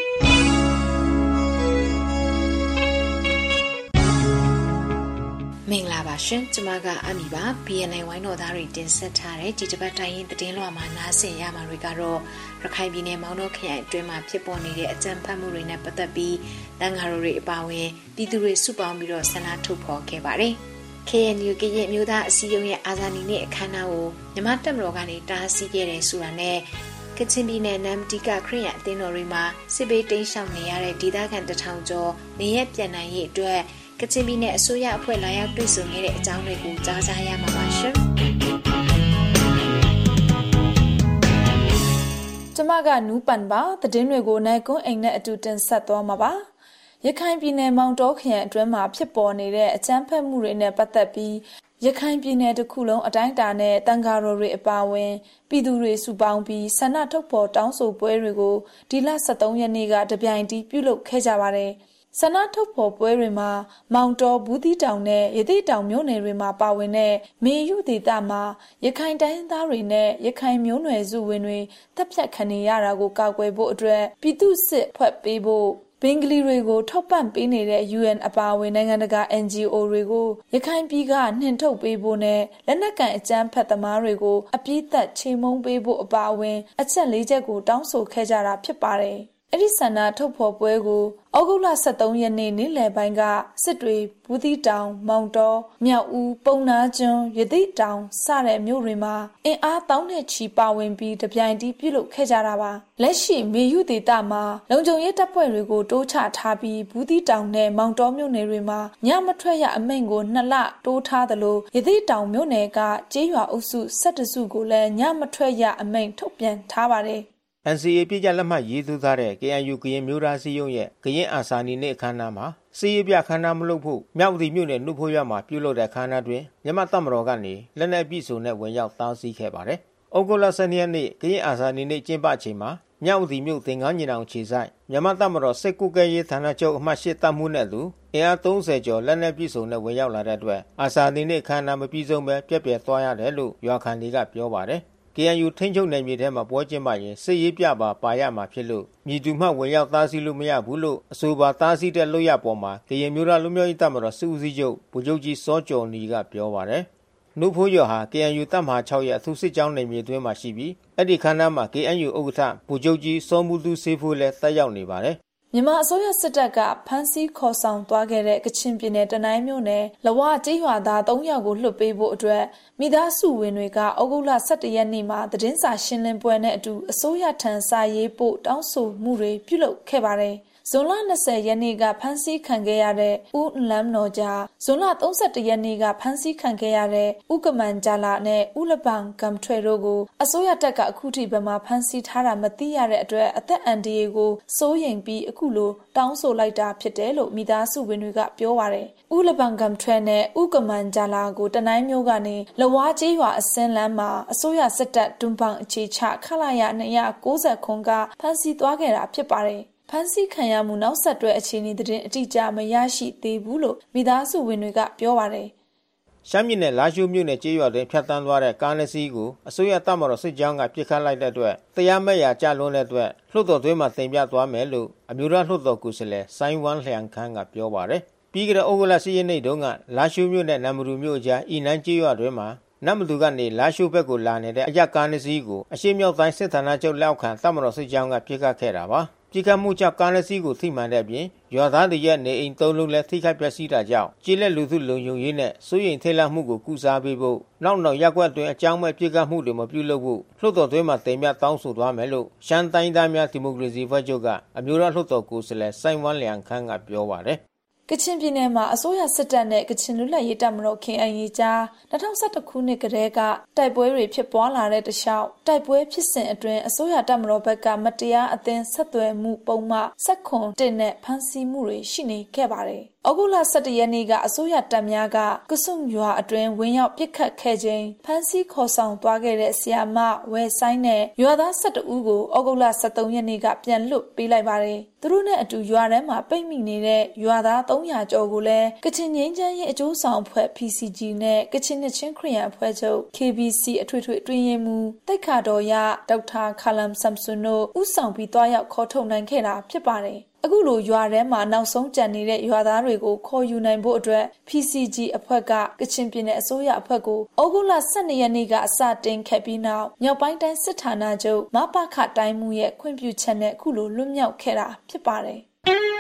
မင်္ဂလာပါရှင်ကျမကအမီပါ ဘီ အန် အိုင် ဝိုင်းတော်သားတွေတင်ဆက်ထားတဲ့ဒီတစ်ပတ်တိုင်းရင်းသတင်းလွှာမှာနားဆင်ရမှာတွေကတော့ရခိုင်ပြည်နယ်မောင်တောခရိုင်အတွင်းမှာဖြစ်ပေါ်နေတဲ့အကြမ်းဖက်မှုတွေနဲ့ပတ်သက်ပြီးတန်ဃာတော်တွေအပါအဝင်ပြည်သူတွေစုပေါင်းပြီးတော့ဆန္ဒထုတ်ဖော်ခဲ့ပါတယ်။ ကေ အန် ယူ ကရင်မျိုးသားအစည်းအရုံးရဲ့အာဇာနည်နေ့အခမ်းအနားကိုမြန်မာတပ်မတော်ကနေတားဆီးခဲ့တယ်ဆိုတာနဲ့ကချင်ပြည်နယ်နမ်တီကခရစ်ယာန်အသင်းတော်တွေမှာစစ်ဘေးတိမ်းရှောင်နေရတဲ့ဒေသခံတစ်ထောင်ကျော်နေရပြန်နိုင်ရေးအတွက်ကချင်ပြည်နယ်အစိုးရအဖွဲ့လာရောက်တွေ့ဆုံခဲ့တဲ့အကြောင်းတွေကိုကြားကြားရမှာပါရှင်။ကျမကနူးပန်ပါသတင်းတွေကိုနိုင်ကွန်းအိမ်နဲ့အတူတင်ဆက်သွားမှာပါ။ရခိုင်ပြည်နယ်မောင်တောခရိုင်အတွင်းမှာဖြစ်ပေါ်နေတဲ့အကြမ်းဖက်မှုတွေနဲ့ပတ်သက်ပြီးရခိုင်ပြည်နယ်တစ်ခုလုံးအတိုင်းအတာနဲ့တန်ဃာတော်တွေအပါအဝင်ပြည်သူတွေစုပေါင်းပြီးဆန္ဒထုတ်ဖော်တောင်းဆိုပွဲတွေကိုဒီလဆယ့်သုံးရက်နေ့ကတပြိုင်တည်းပြုလုပ်ခဲ့ကြပါတယ်။ဆန္ဒထုတ်ဖော်ပွဲတွေမှာမောင်တော်ဘူးသီးတောင်နဲ့ရသေ့တောင်မြို့နယ်တွေမှာပါဝင်တဲ့မေယုဒေသမှာရခိုင်တိုင်းသားတွေနဲ့ရခိုင်မျိုးနွယ်စုဝင်တွေတပ်ဖြတ်ခံနေရတာကိုကာကွယ်ဖို့အတွက်ပြည်သူ့စစ်ဖွဲ့ပေးဖို့ဘင်္ဂလီတွေကိုထောက်ပံ့ပေးနေတဲ့ ယူ အန် အပါအဝင်နိုင်ငံတကာ အန် ဂျီ အို တွေကိုရခိုင်ပြည်ကနှင်ထုတ်ပေးဖို့နဲ့လက်နက်ကန်အကြမ်းဖက်သမားတွေကိုအပြစ်သက်ချေမှုန်းပေးဖို့အပါအဝင်အချက်လေးချက်ကိုတောင်းဆိုခဲ့ကြတာဖြစ်ပါတယ်။အဲ့ဒီဆန္ဒထုတ်ဖော်ပွဲကိုဩဂုတ်လဆယ့်သုံးရက်နေ့နေ့လယ်ပိုင်းကစစ်တွေဘူးသီးတောင်မောင်တောမြောက်ဦးပုံနာကျွန်းရသေ့တောင်စတဲ့မြို့တွေမှာအင်အားတောင်းနဲ့ချီပါဝင်ပြီးတပြိုင်တည်းပြုလုပ်ခဲ့ကြတာပါလက်ရှိမေယုဒေသမှာလုံခြုံရေးတပ်ဖွဲ့တွေကိုတိုးချထားပြီးဘူးသီးတောင်နဲ့မောင်တောမြို့နယ်တွေမှာညမထွက်ရအမိန့်ကိုနှစ်လတိုးထားသလိုရသေ့တောင်မြို့နယ်ကကျေးရွာအုပ်စု၁၁စုကိုလည်းညမထွက်ရအမိန့်ထုတ်ပြန်ထားပါတယ်အန် စီ အေ ပြည့်ကြလက်မှတ်ရေးထိုးထားတဲ့ ကေ အန် ယူ ကရင်မျိုးသားစည်းရုံးရဲ့ကရင်အာဇာနည်နေ့အခမ်းအနားမှာစီရေးပြအခမ်းအနားမလုပ်ဖို့မြောက်ဦးမြို့နယ်နှုတ်ဖိုးရွာမှာပြုလုပ်တဲ့အခမ်းအနားတွင်မြန်မာတပ်မတော်ကနေလက်နက်ပြည့်စုံတဲ့ဝင်ရောက်တားဆီးခဲ့ပါတယ်။ဩဂုတ်လဆယ်ရက်နေ့ကရင်အာဇာနည်နေ့ကျင်းပချိန်မှာမြောက်ဦးမြို့သင်္ကန်းညီနောင်ခြေဆိုင်မြန်မာတပ်မတော်စစ်ကူကဲရေးဌာနချုပ်အမှတ်၈တပ်မှုနဲ့အတူအင်အားသုံးဆယ်ကျော်လက်နက်ပြည့်စုံတဲ့ဝင်ရောက်လာတဲ့အတွက်အာဇာနည်နေ့အခမ်းအနားမပြီးဆုံးပဲပြက်ပြယ်သွားရတယ်လို့ရွာခံတွေကပြောပါတယ်။ ကေ အန် ယူ ထိန်းချုပ်နယ်မြေထဲမှာပွဲကျင်းပရင်စစ်ရေးပြပါပါရမှာဖြစ်လို့မြည်သူမှဝင်ရောက်သားဆီးလို့မရဘူးလို့အဆိုပါသားဆီးတဲ့လုပ်ရပေါ်မှာကရင်မျိုးသားလူမျိုးရေးတပ်မတော်စစ်ဦးစီးချုပ်ဗိုလ်ချုပ်ကြီးစောကျော်နီကပြောပါတယ်။နှုတ်ဖိုးရွာဟာ ကေ အန် ယူ တပ်မဟာ၆ရဲ့အထူးစစ်ကြောင်းနယ်မြေအတွင်းမှာရှိပြီးအဲ့ဒီခန်းနာမှာ ကေ အန် ယူ ဥက္ကဋ္ဌဗိုလ်ချုပ်ကြီးစောမှုသူစေးဖိုးလည်းတက်ရောက်နေပါတယ်။မြန်မာအစိုးရစစ်တပ်ကဖမ်းဆီးခေါ်ဆောင်သွားခဲ့တဲ့ကချင်ပြည်နယ်တနိုင်းမြို့နယ်လဝကျေးရွာသား၃ယောက်ကိုလွှတ်ပေးဖို့အတွက်မိသားစုဝင်တွေကဩဂုတ်လဆယ့်တစ်ရက်နေ့မှာသတင်းစာရှင်းလင်းပွဲနဲ့အတူအစိုးရထံစာရေးပို့တောင်းဆိုမှုတွေပြုလုပ်ခဲ့ပါတယ်။ဇွန်လ၂၀ရက်နေ့ကဖမ်းဆီးခံခဲ့ရတဲ့ဦးလမ်းနော်ဂျာဇွန်လ၃၁ရက်နေ့ကဖမ်းဆီးခံခဲ့ရတဲ့ဦးကမန်ဂျာလာနဲ့ဦးလပန်ကမ်ထွဲတို့ကိုအစိုးရတပ်ကအခုထိဘယ်မှာဖမ်းဆီးထားတာမသိရတဲ့အတွက်အသက်အန္တရာယ်ကိုစိုးရိမ်ပြီးအခုလိုတောင်းဆိုလိုက်တာဖြစ်တယ်လို့မိသားစုဝင်တွေကပြောပါတယ်။ဦးလပန်ကမ်ထွဲနဲ့ဦးကမန်ဂျာလာကိုတနိုင်းမျိုးကနေလဝါကျေးရွာအစင်းလမ်းမှာအစိုးရစစ်တပ်ဒွန်ပန်အခြေချခလာရ၂၉၀ခွန်ကဖမ်းဆီးသွားခဲ့တာဖြစ်ပါတယ်။ဖမ်းဆီးခံရမှုနောက်ဆက်တွဲအခြေအနေသတင်းအတိအကျမရရှိသေးဘူးလို့မိသားစုဝင်တွေကပြောပါတယ်။ရှမ်းပြည်နယ်လာရှိုးမြို့နယ်ကျေးရွာတွင်ဖြတ်တန်းသွားတဲ့ကားနှစ်စီးကိုအစိုးရတပ်မတော်စစ်ကြောင်းကပစ်ခတ်လိုက်တဲ့အတွက်တရားမဲ့ရာကြလွန်းတဲ့အတွက်လွှတ်တော်တွင်းမှာတင်ပြသွားမယ်လို့အမျိုးသားလွှတ်တော်ကိုယ်စားလှယ်ဆိုင်းဝမ်လျံခန်းကပြောပါတယ်။ပြီးကြတဲ့ဩဂုတ်လ၈ရက်နေ့တုန်းကလာရှိုးမြို့နဲ့နမ်မတူမြို့အကြားအီနန်းကျေးရွာတွင်မှာနမ်မတူကနေလာရှိုးဘက်ကိုလာနေတဲ့အရက်ကားနှစ်စီးကိုအရှေ့မြောက်တိုင်းစစ်ဌာနချုပ်လက်အောက်ခံတပ်မတော်စစ်ကြောင်းကပစ်ခတ်ခဲ့တာပါ။ပစ်ခတ်မှုကြောင့်ကားနှစ်စီးကိုထိမှန်တဲ့အပြင်ရွာသားတွေရဲ့နေအိမ်သုံးလုံးလည်းထိခိုက်ပျက်စီးတာကြောင့်ကျေးလက်လူထုလုံခြုံရေးနဲ့စိုးရိမ်ထိတ်လန့်မှုကိုကုစားပေးဖို့နောက်နောက်ရက်ကွက်တွင်အကြောင်းမဲ့ပစ်ခတ်မှုတွေမပြုလုပ်ဖို့လွှတ်တော်တွင်းမှာတင်ပြတောင်းဆိုသွားမယ်လို့ရှမ်းတိုင်းသားများဒီမိုကရေစီဖွဲ့ချုပ်ကအမျိုးသားလွှတ်တော်ကိုယ်စားလှယ်စိုင်းဝမ်လျံခန်းကပြောပါတယ်။ကချင်ပြည်နယ်မှာအစိုးရစစ်တပ်နဲ့ကချင်လူလက်ရေးတပ်မတော် K I A ကြား၂၀၁၁ခုနှစ်ကတည်းကတိုက်ပွဲတွေဖြစ်ပွားလာတဲ့တခြားတိုက်ပွဲဖြစ်စဉ်အတွင်းအစိုးရတပ်မတော်ဘက်ကမတရားအသင်းဆက်သွယ်မှုပုံမှန်၁၇နဲ့ဖမ်းဆီးမှုတွေရှိနေခဲ့ပါတယ်။ဩဂုတ်လ၁၁ရက်နေ့ကအစိုးရတပ်များကကဆုံရွာအတွင်းဝင်ရောက်ပစ်ခတ်ခဲ့ခြင်းဖမ်းဆီးခေါ်ဆောင်သွားခဲ့တဲ့ဆီယာမဝယ်ဆိုင်နဲ့ရွာသား၁၁ဦးကိုဩဂုတ်လ၁၃ရက်နေ့ကပြန်လွတ်ပေးလိုက်ပါတယ်။သူတို့နဲ့အတူရွာထဲမှာပိတ်မိနေတဲ့ရွာသား၃ရာကျော်ကိုလည်းကချင်ငြိမ်းချမ်းရေးအကျိုးဆောင်အဖွဲ့ P C G နဲ့ကချင်နှစ်ချင်းခရစ်ယာန်အဖွဲ့ချုပ် K B C အထွေထွေအတွင်းရေးမှူးတိတ်ခါတော်ရဒေါက်တာခါလမ်ဆမ်ဆွန်တို့ဦးဆောင်ပြီးတွားရောက်ခေါ်ထုတ်နိုင်ခဲ့တာဖြစ်ပါတယ်။အခုလိုရွာထဲမှာနောက်ဆုံးကျန်နေတဲ့ရွာသားတွေကိုခေါ်ယူနိုင်ဖို့အတွက် P C G အဖွဲ့ကကချင်ပြည်နယ်အစိုးရအဖွဲ့ကိုဩဂုတ်လ၁၂ရက်နေ့ကအစတင်ခဲ့ပြီးနောက်မြောက်ပိုင်းတိုင်းစစ်ဌာနချုပ်မပခတိုင်းမှုရဲ့ခွင့်ပြုချက်နဲ့အခုလိုလွတ်မြောက်ခဲ့တာဖြစ်ပါတယ်။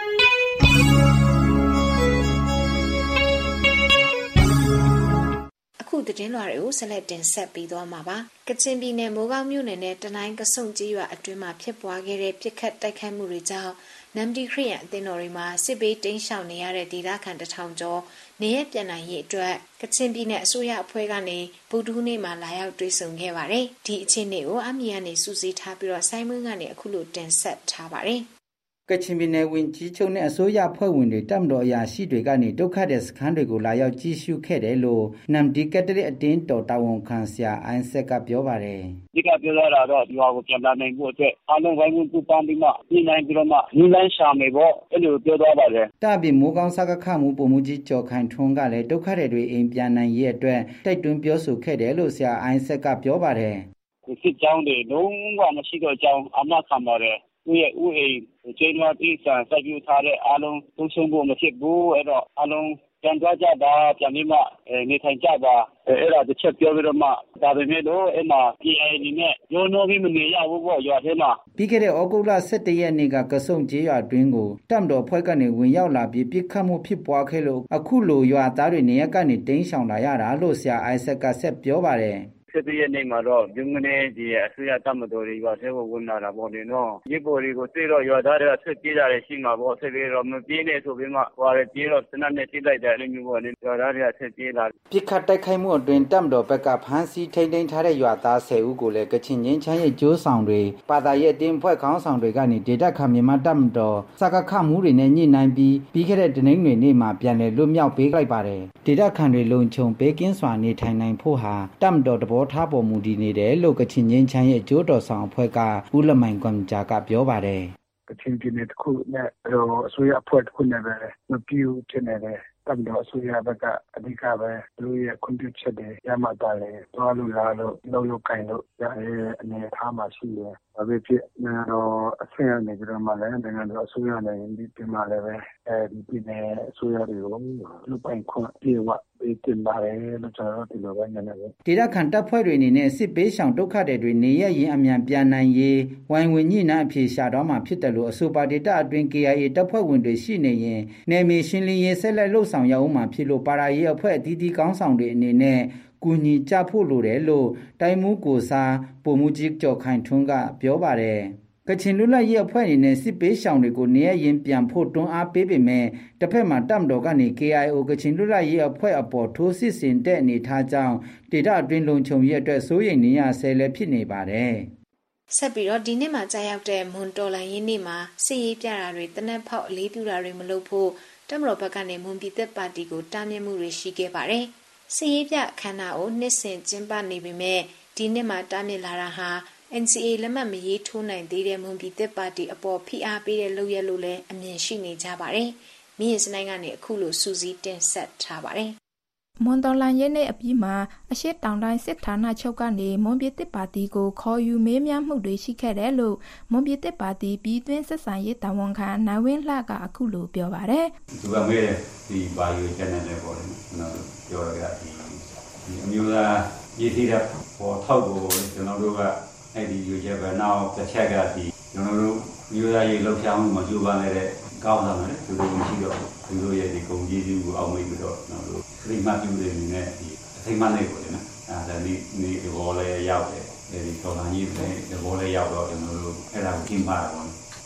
အခုသတင်းလွှာတွေကိုဆက်လက်တင်ဆက်ပြီးသွားမှာပါကချင်ပြည်နယ်မိုးကောင်းမြို့နယ်နဲ့တနိုင်းကဆုံကျေးရွာအတွင်းမှာဖြစ်ပွားခဲ့တဲ့ပြစ်ခတ်တိုက်ခိုက်မှုတွေကြောင့်နမ်ဒီခရီးရန်အသင်းတော်တွေမှာစစ်ဘေးတိမ်းရှောင်နေရတဲ့ဒေသခံတစ်ထောင်ကျော်နေရပြန်နိုင်ရေးအတွက်ကချင်ပြည်နယ်အစိုးရအဖွဲ့ကနေဗုဒ္ဓဟူးနေ့မှာလာရောက်တွေ့ဆုံခဲ့ပါတယ်ဒီအခြေအနေကိုအမီကနေစူးစီးထားပြီးတော့ဆိုင်းမွန်းကနေအခုလိုတင်ဆက်ထားပါတယ်ကချင်ပြည်နယ်ဝင်ကြီးချုပ်နဲ့အစိုးရဖွဲ့ဝင်တွေတပ်မတော်အရာရှိတွေကနေဒုက္ခတဲ့စခန်းတွေကိုလာရောက်ကြည့်ရှုခဲ့တယ်လို့နမ်ဒီကက်တလစ်အတင်းတော်တာဝန်ခံဆရာအိုင်းဆက်ကပြောပါတယ်ဒီကပြောရတာတော့ဒီဟာကိုပြန်လာနိုင်ဖို့အတွက်အားလုံးဝိုင်းဝန်းပူးပေါင်းပြီးမှဒီနိုင်ပြီးတော့မှဒီလမ်းရှာမယ်ပေါ့အဲ့လိုပြောသွားပါတယ်တပင်မိုးကောင်းစကားခမှုပုံမှုကြီးကျော်ခိုင်ထွန်းကလည်းဒုက္ခတဲ့တွေအိမ်ပြန်နိုင်ရဲ့အတွက်တိုက်တွန်းပြောဆိုခဲ့တယ်လို့ဆရာအိုင်းဆက်ကပြောပါတယ်ဒီစစ်ကြောင်းတွေလုံးဝမရှိတော့ကြောင်းအမှတ်ခံပါတယ်သူရဲ့ဥအိမ်ကျေးနွားတိဆန်စိုက်ပျိုးထားတဲ့အားလုံးသုံးဆုံးဖို့မဖြစ်ဘူးအဲ့တော့အားလုံးပြန်သွားကြပါပြန်ပြီးမှနေထိုင်ကြပါအဲ့ဒါတစ်ချက်ပြောပြီးတော့မှဒါပေမဲ့လို့အဲ့မှာ P I A နဲ့ရောနှောပြီးမနေရဘူးပေါ့ရွာထဲမှာပြီးခဲ့တဲ့ဩဂုတ်လ၁၁ရက်နေ့ကကဆုံကျေးရွာတွင်းကိုတပ်မတော်ဖွဲ့ကနေဝင်ရောက်လာပြီးပြစ်ခတ်မှုဖြစ်ပွားခဲ့လို့အခုလိုရွာသားတွေနေရကနေတိမ်းရှောင်လာရတာလို့ဆရာအိုက်ဆက်ကဆက်ပြောပါတယ်၁၁ရက်နေ့မှာတော့ဂျုံငနေဒီအစိုးရတပ်မတော်တွေရွာထဲကိုဝင်လာတာပေါ့လေနော်ရေပေါ်တွေကိုသိတော့ရွာသားတွေကဆက်ပြေးကြတယ်ရှိမှာပေါ့ဆက်ပြေးတော့မပြေးနဲ့ဆိုပြီးမှဟွာတယ်ပြေးတော့စနတ်နဲ့တိလိုက်တယ်အဲ့လိုမျိုးပေါ့လေရွာသားတွေကဆက်ပြေးလာပြစ်ခတ်တိုက်ခိုက်မှုအတွင်းတပ်မတော်ဘက်ကဖမ်းဆီးထိန်းသိမ်းထားတဲ့ရွာသား၁၀ဦးကိုလည်းကချင်ငင်းချမ်းရဲ့ကျိုးဆောင်တွေပါတာရဲ့တင်းဖွဲ့ခေါင်းဆောင်တွေကနေဒေတာခမြန်မာတပ်မတော်စကားခမှုတွေနဲ့ညှိနှိုင်းပြီးပြီးခဲ့တဲ့တနင်္ဂနွေနေ့မှာပြန်လည်လွတ်မြောက်ပေးလိုက်ပါတယ်ဒေတာခတွေလုံခြုံပေးကင်းစွာနေထိုင်နိုင်ဖို့ဟာတပ်မတော်တဘောထားပေါ်မူတည်နေတယ်လို့ကချင်ငင်းချမ်းရဲ့ကျိုးတော်ဆောင်အဖွဲ့ကဦးလမိုင်ကွန်ဂျာကပြောပါတယ်ကချင်ပြည်နယ်တစ်ခုနဲ့အစိုးရအဖွဲ့တစ်ခုနဲ့ပဲမပြည့်ဖြစ်နေတယ်တပ်မတော်အစိုးရဘက်ကအဓိကပဲလူရဲ့ခွင့်ပြုချက်တွေရမှတာလေသွားလို့လာလို့လုံးလုံးကင်လို့ရရဲ့အနေထားမှရှိတယ်။ဘာဖြစ်ဖြစ်နိုင်ငံတော်အဆင့်အနေနဲ့မှလည်းနိုင်ငံတော်အစိုးရနဲ့ဒီပြင်မှာလည်းပဲအဲဒီပြည်နယ်အစိုးရတွေကိုလူပိုင်ခွင့်ပြေဝပေးတင်ပါတယ်လို့ကျွန်တော်တို့ဒီလိုပဲနေနေတယ်။ဒေသခံတပ်ဖွဲ့တွေအနေနဲ့စစ်ပေးဆောင်ဒုက္ခတွေတွေနေရရင်အမြန်ပြန်နိုင်ရေးဝိုင်းဝန်းညှိနှိုင်းအဖြေရှာတော့မှဖြစ်တယ်လို့အဆိုပါဒေသအတွင်း K I A တပ်ဖွဲ့ဝင်တွေရှိနေရင်နယ်မြေရှင်းလင်းရေးဆက်လက်လှုပ်ဆောင်ရအောင်မှဖြစ်လို့ပါရာရေးအဖွဲ့အသီးသီးကောင်းဆောင်တွေအနေနဲ့ကူညီကြဖို့လိုတယ်လို့တိုင်းမှုကိုစားပုံမှုကြီးကျော်ခိုင်ထွန်းကပြောပါတယ်ကချင်လူလက်ရေးအဖွဲ့အနေနဲ့စစ်ပေးဆောင်တွေကိုနေရရင်ပြန်ဖို့တွန်းအားပေးပေမဲ့တစ်ဖက်မှာတပ်မတော်ကနေ K I O ကချင်လူလက်ရေးအဖွဲ့အပေါ်ထိုးစစ်ဆင်တဲ့အနေထားကြောင့်ဒေသအတွင်းလုံခြုံရေးအတွက်စိုးရိမ်နေရဆဲလည်းဖြစ်နေပါတယ်ဆက်ပြီးတော့ဒီနေ့မှာကြာရောက်တဲ့မွန်တော်လိုင်းရင်းနေ့မှာစစ်ရေးပြတာတွေတနက်ဖောက်အလေးပြုတာတွေမလုပ်ဖို့တမတော်ဘက်ကနေမွန်ပြည်သက်ပါတီကိုတားမြစ်မှုတွေရှိခဲ့ပါတယ်။စစ်ရေးပြခန္ဓာကိုနှစ်စဉ်ကျင်းပနေပေမဲ့ဒီနှစ်မှာတားမြစ်လာတာဟာ N C A လက်မှတ်မရေးထိုးနိုင်သေးတဲ့မွန်ပြည်သက်ပါတီအပေါ်ဖိအားပေးတဲ့လုပ်ရက်လို့လည်းအမြင်ရှိနေကြပါတယ်။မြင်းစနိုင်ကနေအခုလိုစူးစီးတင်ဆက်ထားပါတယ်။မွန်တော်လန်ရဲနဲ့အပြီးမှာအရှိတောင်တိုင်းစစ်ဌာနချုပ်ကနေမွန်ပြည်သစ်ပါတီကိုခေါ်ယူမေးမြန်းမှုတွေရှိခဲ့တယ်လို့မွန်ပြည်သစ်ပါတီပြည်တွင်းဆက်ဆံရေးတာဝန်ခံနိုင်ဝင်းလှကအခုလိုပြောပါတယ်။သူကမေးတယ်ဒီဘာယူချန်နယ်လေးပေါ်တယ်နော်။ပြောရတာဒီအမျိုးသားရည်စည်တဲ့ပေါ်ထောက်ကိုကျွန်တော်တို့ကအဲ့ဒီယူချက်ပဲနောက်တစ်ချက်ကဒီကျွန်တော်တို့မျိုးသားရေးလှုပ်ရှားမှုမှာကျိုးပန်းနေတဲ့ကောင်းဆောင်တယ်သူတို့မရှိတော့သူတို့ရဲ့ဒီဂုဏ်ကြီးစုကိုအောက်မေ့ပြီးတော့ကျွန်တော်တို့ပြိမပြုနေနေတဲ့ဒီအထိမ်းအမှတ်လေးပေါ့လေနော်အဲဒါဒီဒီဘောလေးရောက်တယ်ဒီတော်လာကြီးလည်းဒီဘောလေးရောက်တော့ကျွန်တော်တို့အဲ့ဒါကိုကြည့်ပါတော့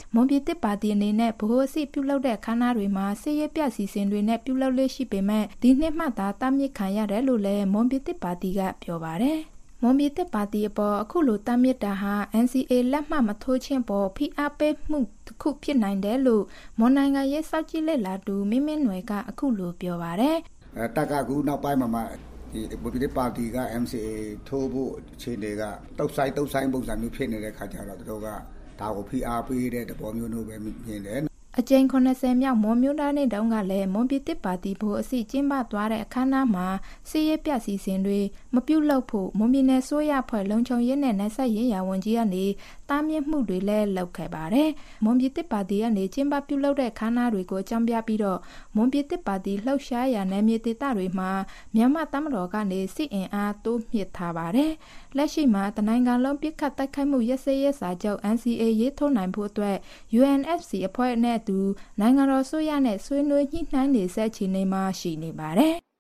မွန်ပြည်သစ်ပါတီအနေနဲ့ဗဟိုအစီပြုလုပ်တဲ့ခန်းနာတွေမှာစစ်ရေးပြစီစဉ်တွေနဲ့ပြုလုပ်လို့ရှိပေမဲ့ဒီနှစ်မှသာတားမြစ်ခံရတယ်လို့လည်းမွန်ပြည်သစ်ပါတီကပြောပါတယ်မွန်ပြည်သစ်ပါတီအပေါ်အခုလိုတားမြစ်တာဟာ N C A လက်မှတ်မထိုးခြင်းပေါ်ဖိအားပေးမှုတစ်ခုဖြစ်နိုင်တယ်လို့မွန်နိုင်ငံရေးစောင့်ကြည့်လေ့လာသူမင်းမင်းနွယ်ကအခုလိုပြောပါတယ်အဲတက်ကကူနောက်ပိုင်းမှာမှဒီမွန်ပြည်သစ်ပါတီက M C A ထိုးဖို့အခြေအနေကတုတ်ဆိုင်တုတ်ဆိုင်ပုံစံမျိုးဖြစ်နေတဲ့ခါကျတော့တို့ကဒါကိုဖိအားပေးတဲ့သဘောမျိုးလို့ပဲမြင်တယ်အကြိမ်ခုနှစ်ဆယ်မြောက်မွန်မျိုးသားနေ့တုန်းကလည်းမွန်ပြည်သစ်ပါတီဘို့အစီကျင်းပသွားတဲ့အခမ်းအနားမှာစီးရဲပြစီစဉ်တွေမပြုတ်လောက်ဖို့မွန်ပြည်နယ်ဆိုရဖွဲ့လုံခြုံရေးနဲ့နိုင်ဆက်ရေးရာဝန်ကြီးကနေတားမြစ်မှုတွေလည်းလုပ်ခဲ့ပါတယ်။မွန်ပြည်သစ်ပါတီကနေကျင်းပပြုတ်လောက်တဲ့အခမ်းအနားတွေကိုအကြောင်းပြပြီးတော့မွန်ပြည်သစ်ပါတီလှုပ်ရှားရာနယ်မြေဒေသတွေမှာမြန်မာတပ်မတော်ကနေစစ်အင်အားတိုးမြှင့်ထားပါတယ်။လက်ရှိမှာတနိုင်ငံလုံးပြစ်ခတ်တိုက်ခိုက်မှုရပ်စဲရေးစာချုပ် N C A ရေးထိုးနိုင်ဖို့အတွက် U N F C အဖွဲ့နဲ့အတူနိုင်ငံတော်ဆိုရနဲ့ဆွေးနွေးညှိနှိုင်းနေဆက်ချီနေမှာရှိနေပါတယ်။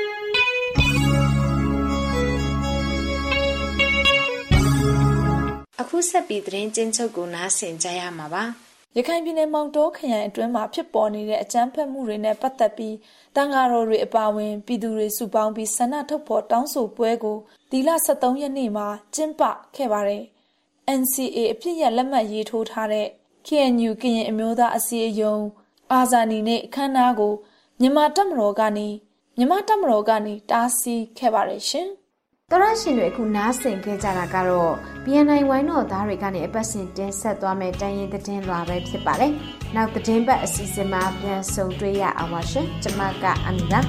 အခုဆက်ပြီးသတင်းကျဉ်းချုပ်ကိုနားဆင်ကြရမှာပါရခိုင်ပြည်နယ်မောင်တောခရိုင်အတွင်းမှာဖြစ်ပေါ်နေတဲ့အကြမ်းဖက်မှုတွေနဲ့ပတ်သက်ပြီးတန်ဃာတော်တွေအပါအဝင်ပြည်သူတွေစုပေါင်းပြီးဆန္ဒထုတ်ဖော်တောင်းဆိုပွဲကိုဒီလဆယ့်သုံးရက်နေ့မှာကျင်းပခဲ့ပါတယ်။ N C A အဖြစ်ရလက်မှတ်ရေးထိုးထားတဲ့ K N U ကရင်အမျိုးသားအစည်းအရုံးအာဇာနည်နေ့အခမ်းအနားကိုမြန်မာတပ်မတော်ကနေမြန်မာတပ်မတော်ကနေတားဆီးခဲ့ပါတယ်ရှင်။တော်ရရှင်တွေအခုနားဆင်ခဲ့ကြတာကတော့ B N I ဝိုင်းတော်သားတွေကနေအပတ်စဉ်တင်ဆက်သွားမယ့်တိုင်းရင်သတင်းလွှာပဲဖြစ်ပါတယ်။နောက်သတင်းပတ်အစီအစဉ်မှာပြန်ဆုံတွေ့ရအောင်ပါရှင်။ကျွန်မကအမီပါ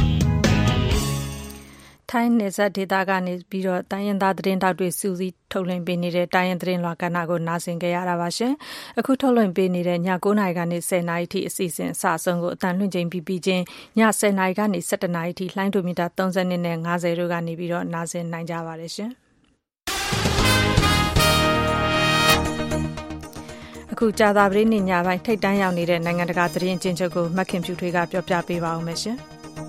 ထိုင်းနယ်စပ်ဒေသကနေပြီးတော့တိုင်းရင်းသားသတင်းတောက်တွေစူးစီးထုတ်လွှင့်ပေးနေတဲ့တိုင်းရင်းသတင်းလွှာကဏ္ဍကိုနားဆင်ကြရတာပါရှင်။အခုထုတ်လွှင့်ပေးနေတဲ့ည9:00နာရီကနေ10:00နာရီထိအစီအစဉ်အစအဆုံးကိုအတန်လွှင့်ချိန်ပြီးပြီးချင်းည10:00နာရီကနေ17:00နာရီထိလှိုင်းဒိုမီတာ32နဲ့50တို့ကနေပြီးတော့နားဆင်နိုင်ကြပါတယ်ရှင်။အခုကြာသပတေးနေ့ညပိုင်းထိပ်တန်းရောက်နေတဲ့နိုင်ငံတကာသတင်းကျဉ်းချုပ်ကိုမက်ခင်ဖြူထွေးကပြောပြပေးပါဦးမယ်ရှင်။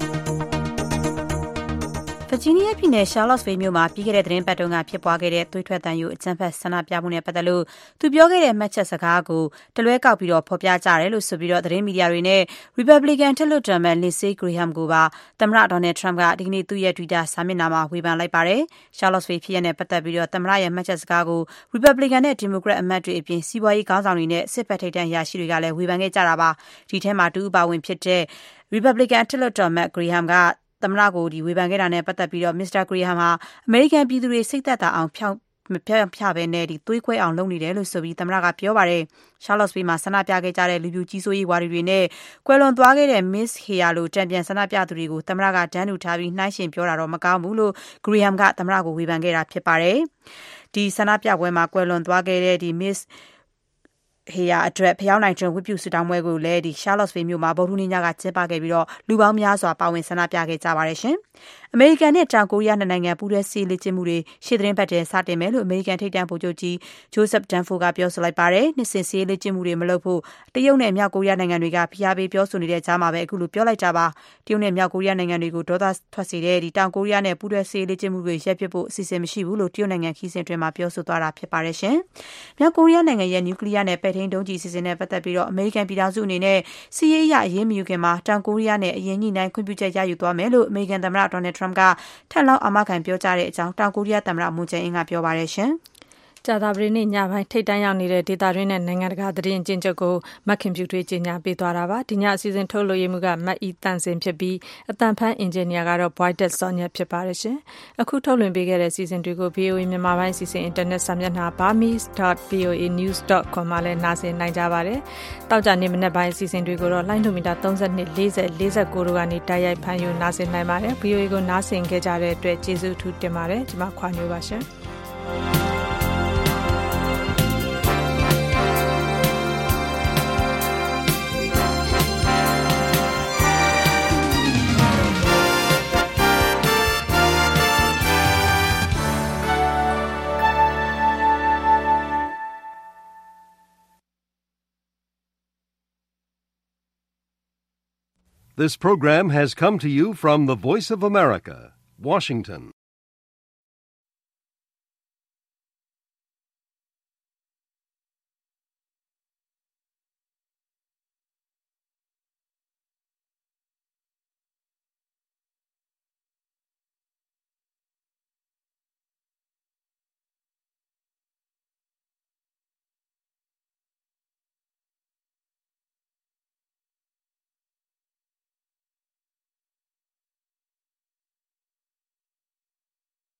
ဗာဂျီးနီးယားပြည်နယ် Charlottesville မြို့မှာပြီးခဲ့တဲ့သတင်းပတ်တုန်းကဖြစ်ပွားခဲ့တဲ့သွေးထွက်သံယိုအကြမ်းဖက်ဆန္ဒပြမှုနဲ့ပတ်သက်လို့သူပြောခဲ့တဲ့မှတ်ချက်စကားကိုတလွဲကောက်ပြီးတော့ဖော်ပြကြတယ်လို့ဆိုပြီးတော့သတင်းမီဒီယာတွေနဲ့ Republican ထက်လွှတ်တော်အမတ် Lindsey Graham ကိုပါသမ္မတ Donald Trump ကဒီကနေ့သူ့ရဲ့ Twitter စာမျက်နှာမှာဝေဖန်လိုက်ပါတယ်။ Charlottesville ဖြစ်ရပ်နဲ့ပတ်သက်ပြီးတော့သမ္မတရဲ့မှတ်ချက်စကားကို Republican နဲ့ Democrat အမတ်တွေအပြင်စီးပွားရေးခေါင်းဆောင်တွေနဲ့စစ်ဘက်ထိပ်တန်းအရာရှိတွေကလည်းဝေဖန်ခဲ့ကြတာပါ။ဒီထဲမှာတူအပါဝင်ဖြစ်တဲ့ Republican ထက်လွှတ်တော်အမတ် Graham ကသမ္မတကိုဒီဝေဖန်ခဲ့တာနဲ့ပတ်သက်ပြီးတော့ Mister Graham ဟာအမေရိကန်ပြည်သူတွေစိတ်သက်သာအောင်ဖြောင်းမဖြောင်းဖြပဲနဲ့ဒီသွေးခွဲအောင်လုပ်နေတယ်လို့ဆိုပြီးသမ္မတကပြောပါတယ်။ Charlottesville မှာဆန္ဒပြခဲ့ကြတဲ့လူပြူကြီးစိုးရေးဝါဒီတွေနဲ့ကွယ်လွန်သွားခဲ့တဲ့ Miss Heya လိုတံပြန်ဆန္ဒပြသူတွေကိုသမ္မတကတန်းတူထားပြီးနှိုင်းယှဉ်ပြောတာတော့မကောင်းဘူးလို့ Graham ကသမ္မတကိုဝေဖန်ခဲ့တာဖြစ်ပါတယ်။ဒီဆန္ဒပြပွဲမှာကွယ်လွန်သွားခဲ့တဲ့ဒီ Miss Heya အတွက်ဖျောင်းနိုင်ကျွန်းဝတ်ပြုဆုတောင်းပွဲကိုလည်းဒီ Charlottesville မြို့မှာဗုဒ္ဓဟူးနေ့ညကကျင်းပခဲ့ပြီးတော့လူပေါင်းများစွာပါဝင်ဆန္ဒပြခဲ့ကြပါတယ်ရှင်။အမေရိကန်နဲ့တောင်ကိုရီးယားနှစ်နိုင်ငံပူးတွဲစစ်လေ့ကျင့်မှုတွေရှေ့သတင်းပတ်ထဲစတင်မယ်လို့အမေရိကန်ထိပ်တန်းဗိုလ်ချုပ်ကြီး Joseph Dunford ကပြောဆိုလိုက်ပါတယ်။နှစ်စဉ်စစ်လေ့ကျင့်မှုတွေမလုပ်ဖို့တရုတ်နဲ့မြောက်ကိုရီးယားနိုင်ငံတွေကဖိအားပေးပြောဆိုနေတဲ့ကြားမှာပဲအခုလိုပြောလိုက်တာပါ။တရုတ်နဲ့မြောက်ကိုရီးယားနိုင်ငံတွေကိုဒေါသထွက်စေတဲ့ဒီတောင်ကိုရီးယားနဲ့ပူးတွဲစစ်လေ့ကျင့်မှုတွေရပ်ပစ်ဖို့အစီအစဉ်မရှိဘူးလို့တရုတ်နိုင်ငံခီးစဉ်တွင်မှာပြောဆိုသွားတာဖြစ်ပါတယ်ရှင်။မြောက်ကိုရီးယားနိုင်ငံရဲ့နျူကလ িয়ার နဲ့ပဲ့ထိန်းဒုံးကျည်စီစဉ်တဲ့ပတ်သက်ပြီးတော့အမေရိကန်ပြည်ထောင်စုအနေနဲ့စီးရေးရအရေးမယူခင်မှာတောင်ကိုရီးယားနဲ့အရင်ညှိနှိုင်းခွင့်ပြုချက်ရယူသွားမယ်လို့အမေရိကန်သမ္မတ Donald Trump ကထပ်လောင်းအာမခံပြောကြားတဲ့အကြောင်းတောင်ကိုရီးယားသမ္မတမွန်ဂျယ်အင်းကပြောပါတယ်ရှင်။ကြာသပတေးနေ့ညပိုင်းထိပ်တန်းရောက်နေတဲ့ဒေတာရင်းနဲ့နိုင်ငံတကာသတင်းကျဉ်းချုပ်ကိုမက်ခင်ဖြူထွေးကြီးညာပေးသွားတာပါဒီညအစီအစဉ်ထုတ်လွှင့်မှုကမတ်အီတန်စင်ဖြစ်ပြီးအတန်ဖန်းအင်ဂျင်နီယာကတော့ Boyd Sonia ဖြစ်ပါတယ်ရှင်အခုထုတ်လွှင့်ပေးခဲ့တဲ့စီစဉ်တွေကို V O A မြန်မာပိုင်းစီစဉ်အင်တာနက်စာမျက်နှာ burmese dot v o a news dot com မှာလည်းနားဆင်နိုင်ကြပါတယ်တောက်ကြနေမနေ့ပိုင်းစီစဉ်တွေကိုတော့လိုင်းဒိုမီတာ32 40 49တို့ကနေတိုက်ရိုက်ဖမ်းယူနားဆင်နိုင်ပါတယ် V O A ကိုနားဆင်ခဲ့ကြတဲ့အတွက်ကျေးဇူးအထူးတင်ပါတယ်ကျွန်မခွာညိုပါရှင် This program has come to you from the Voice of America, Washington.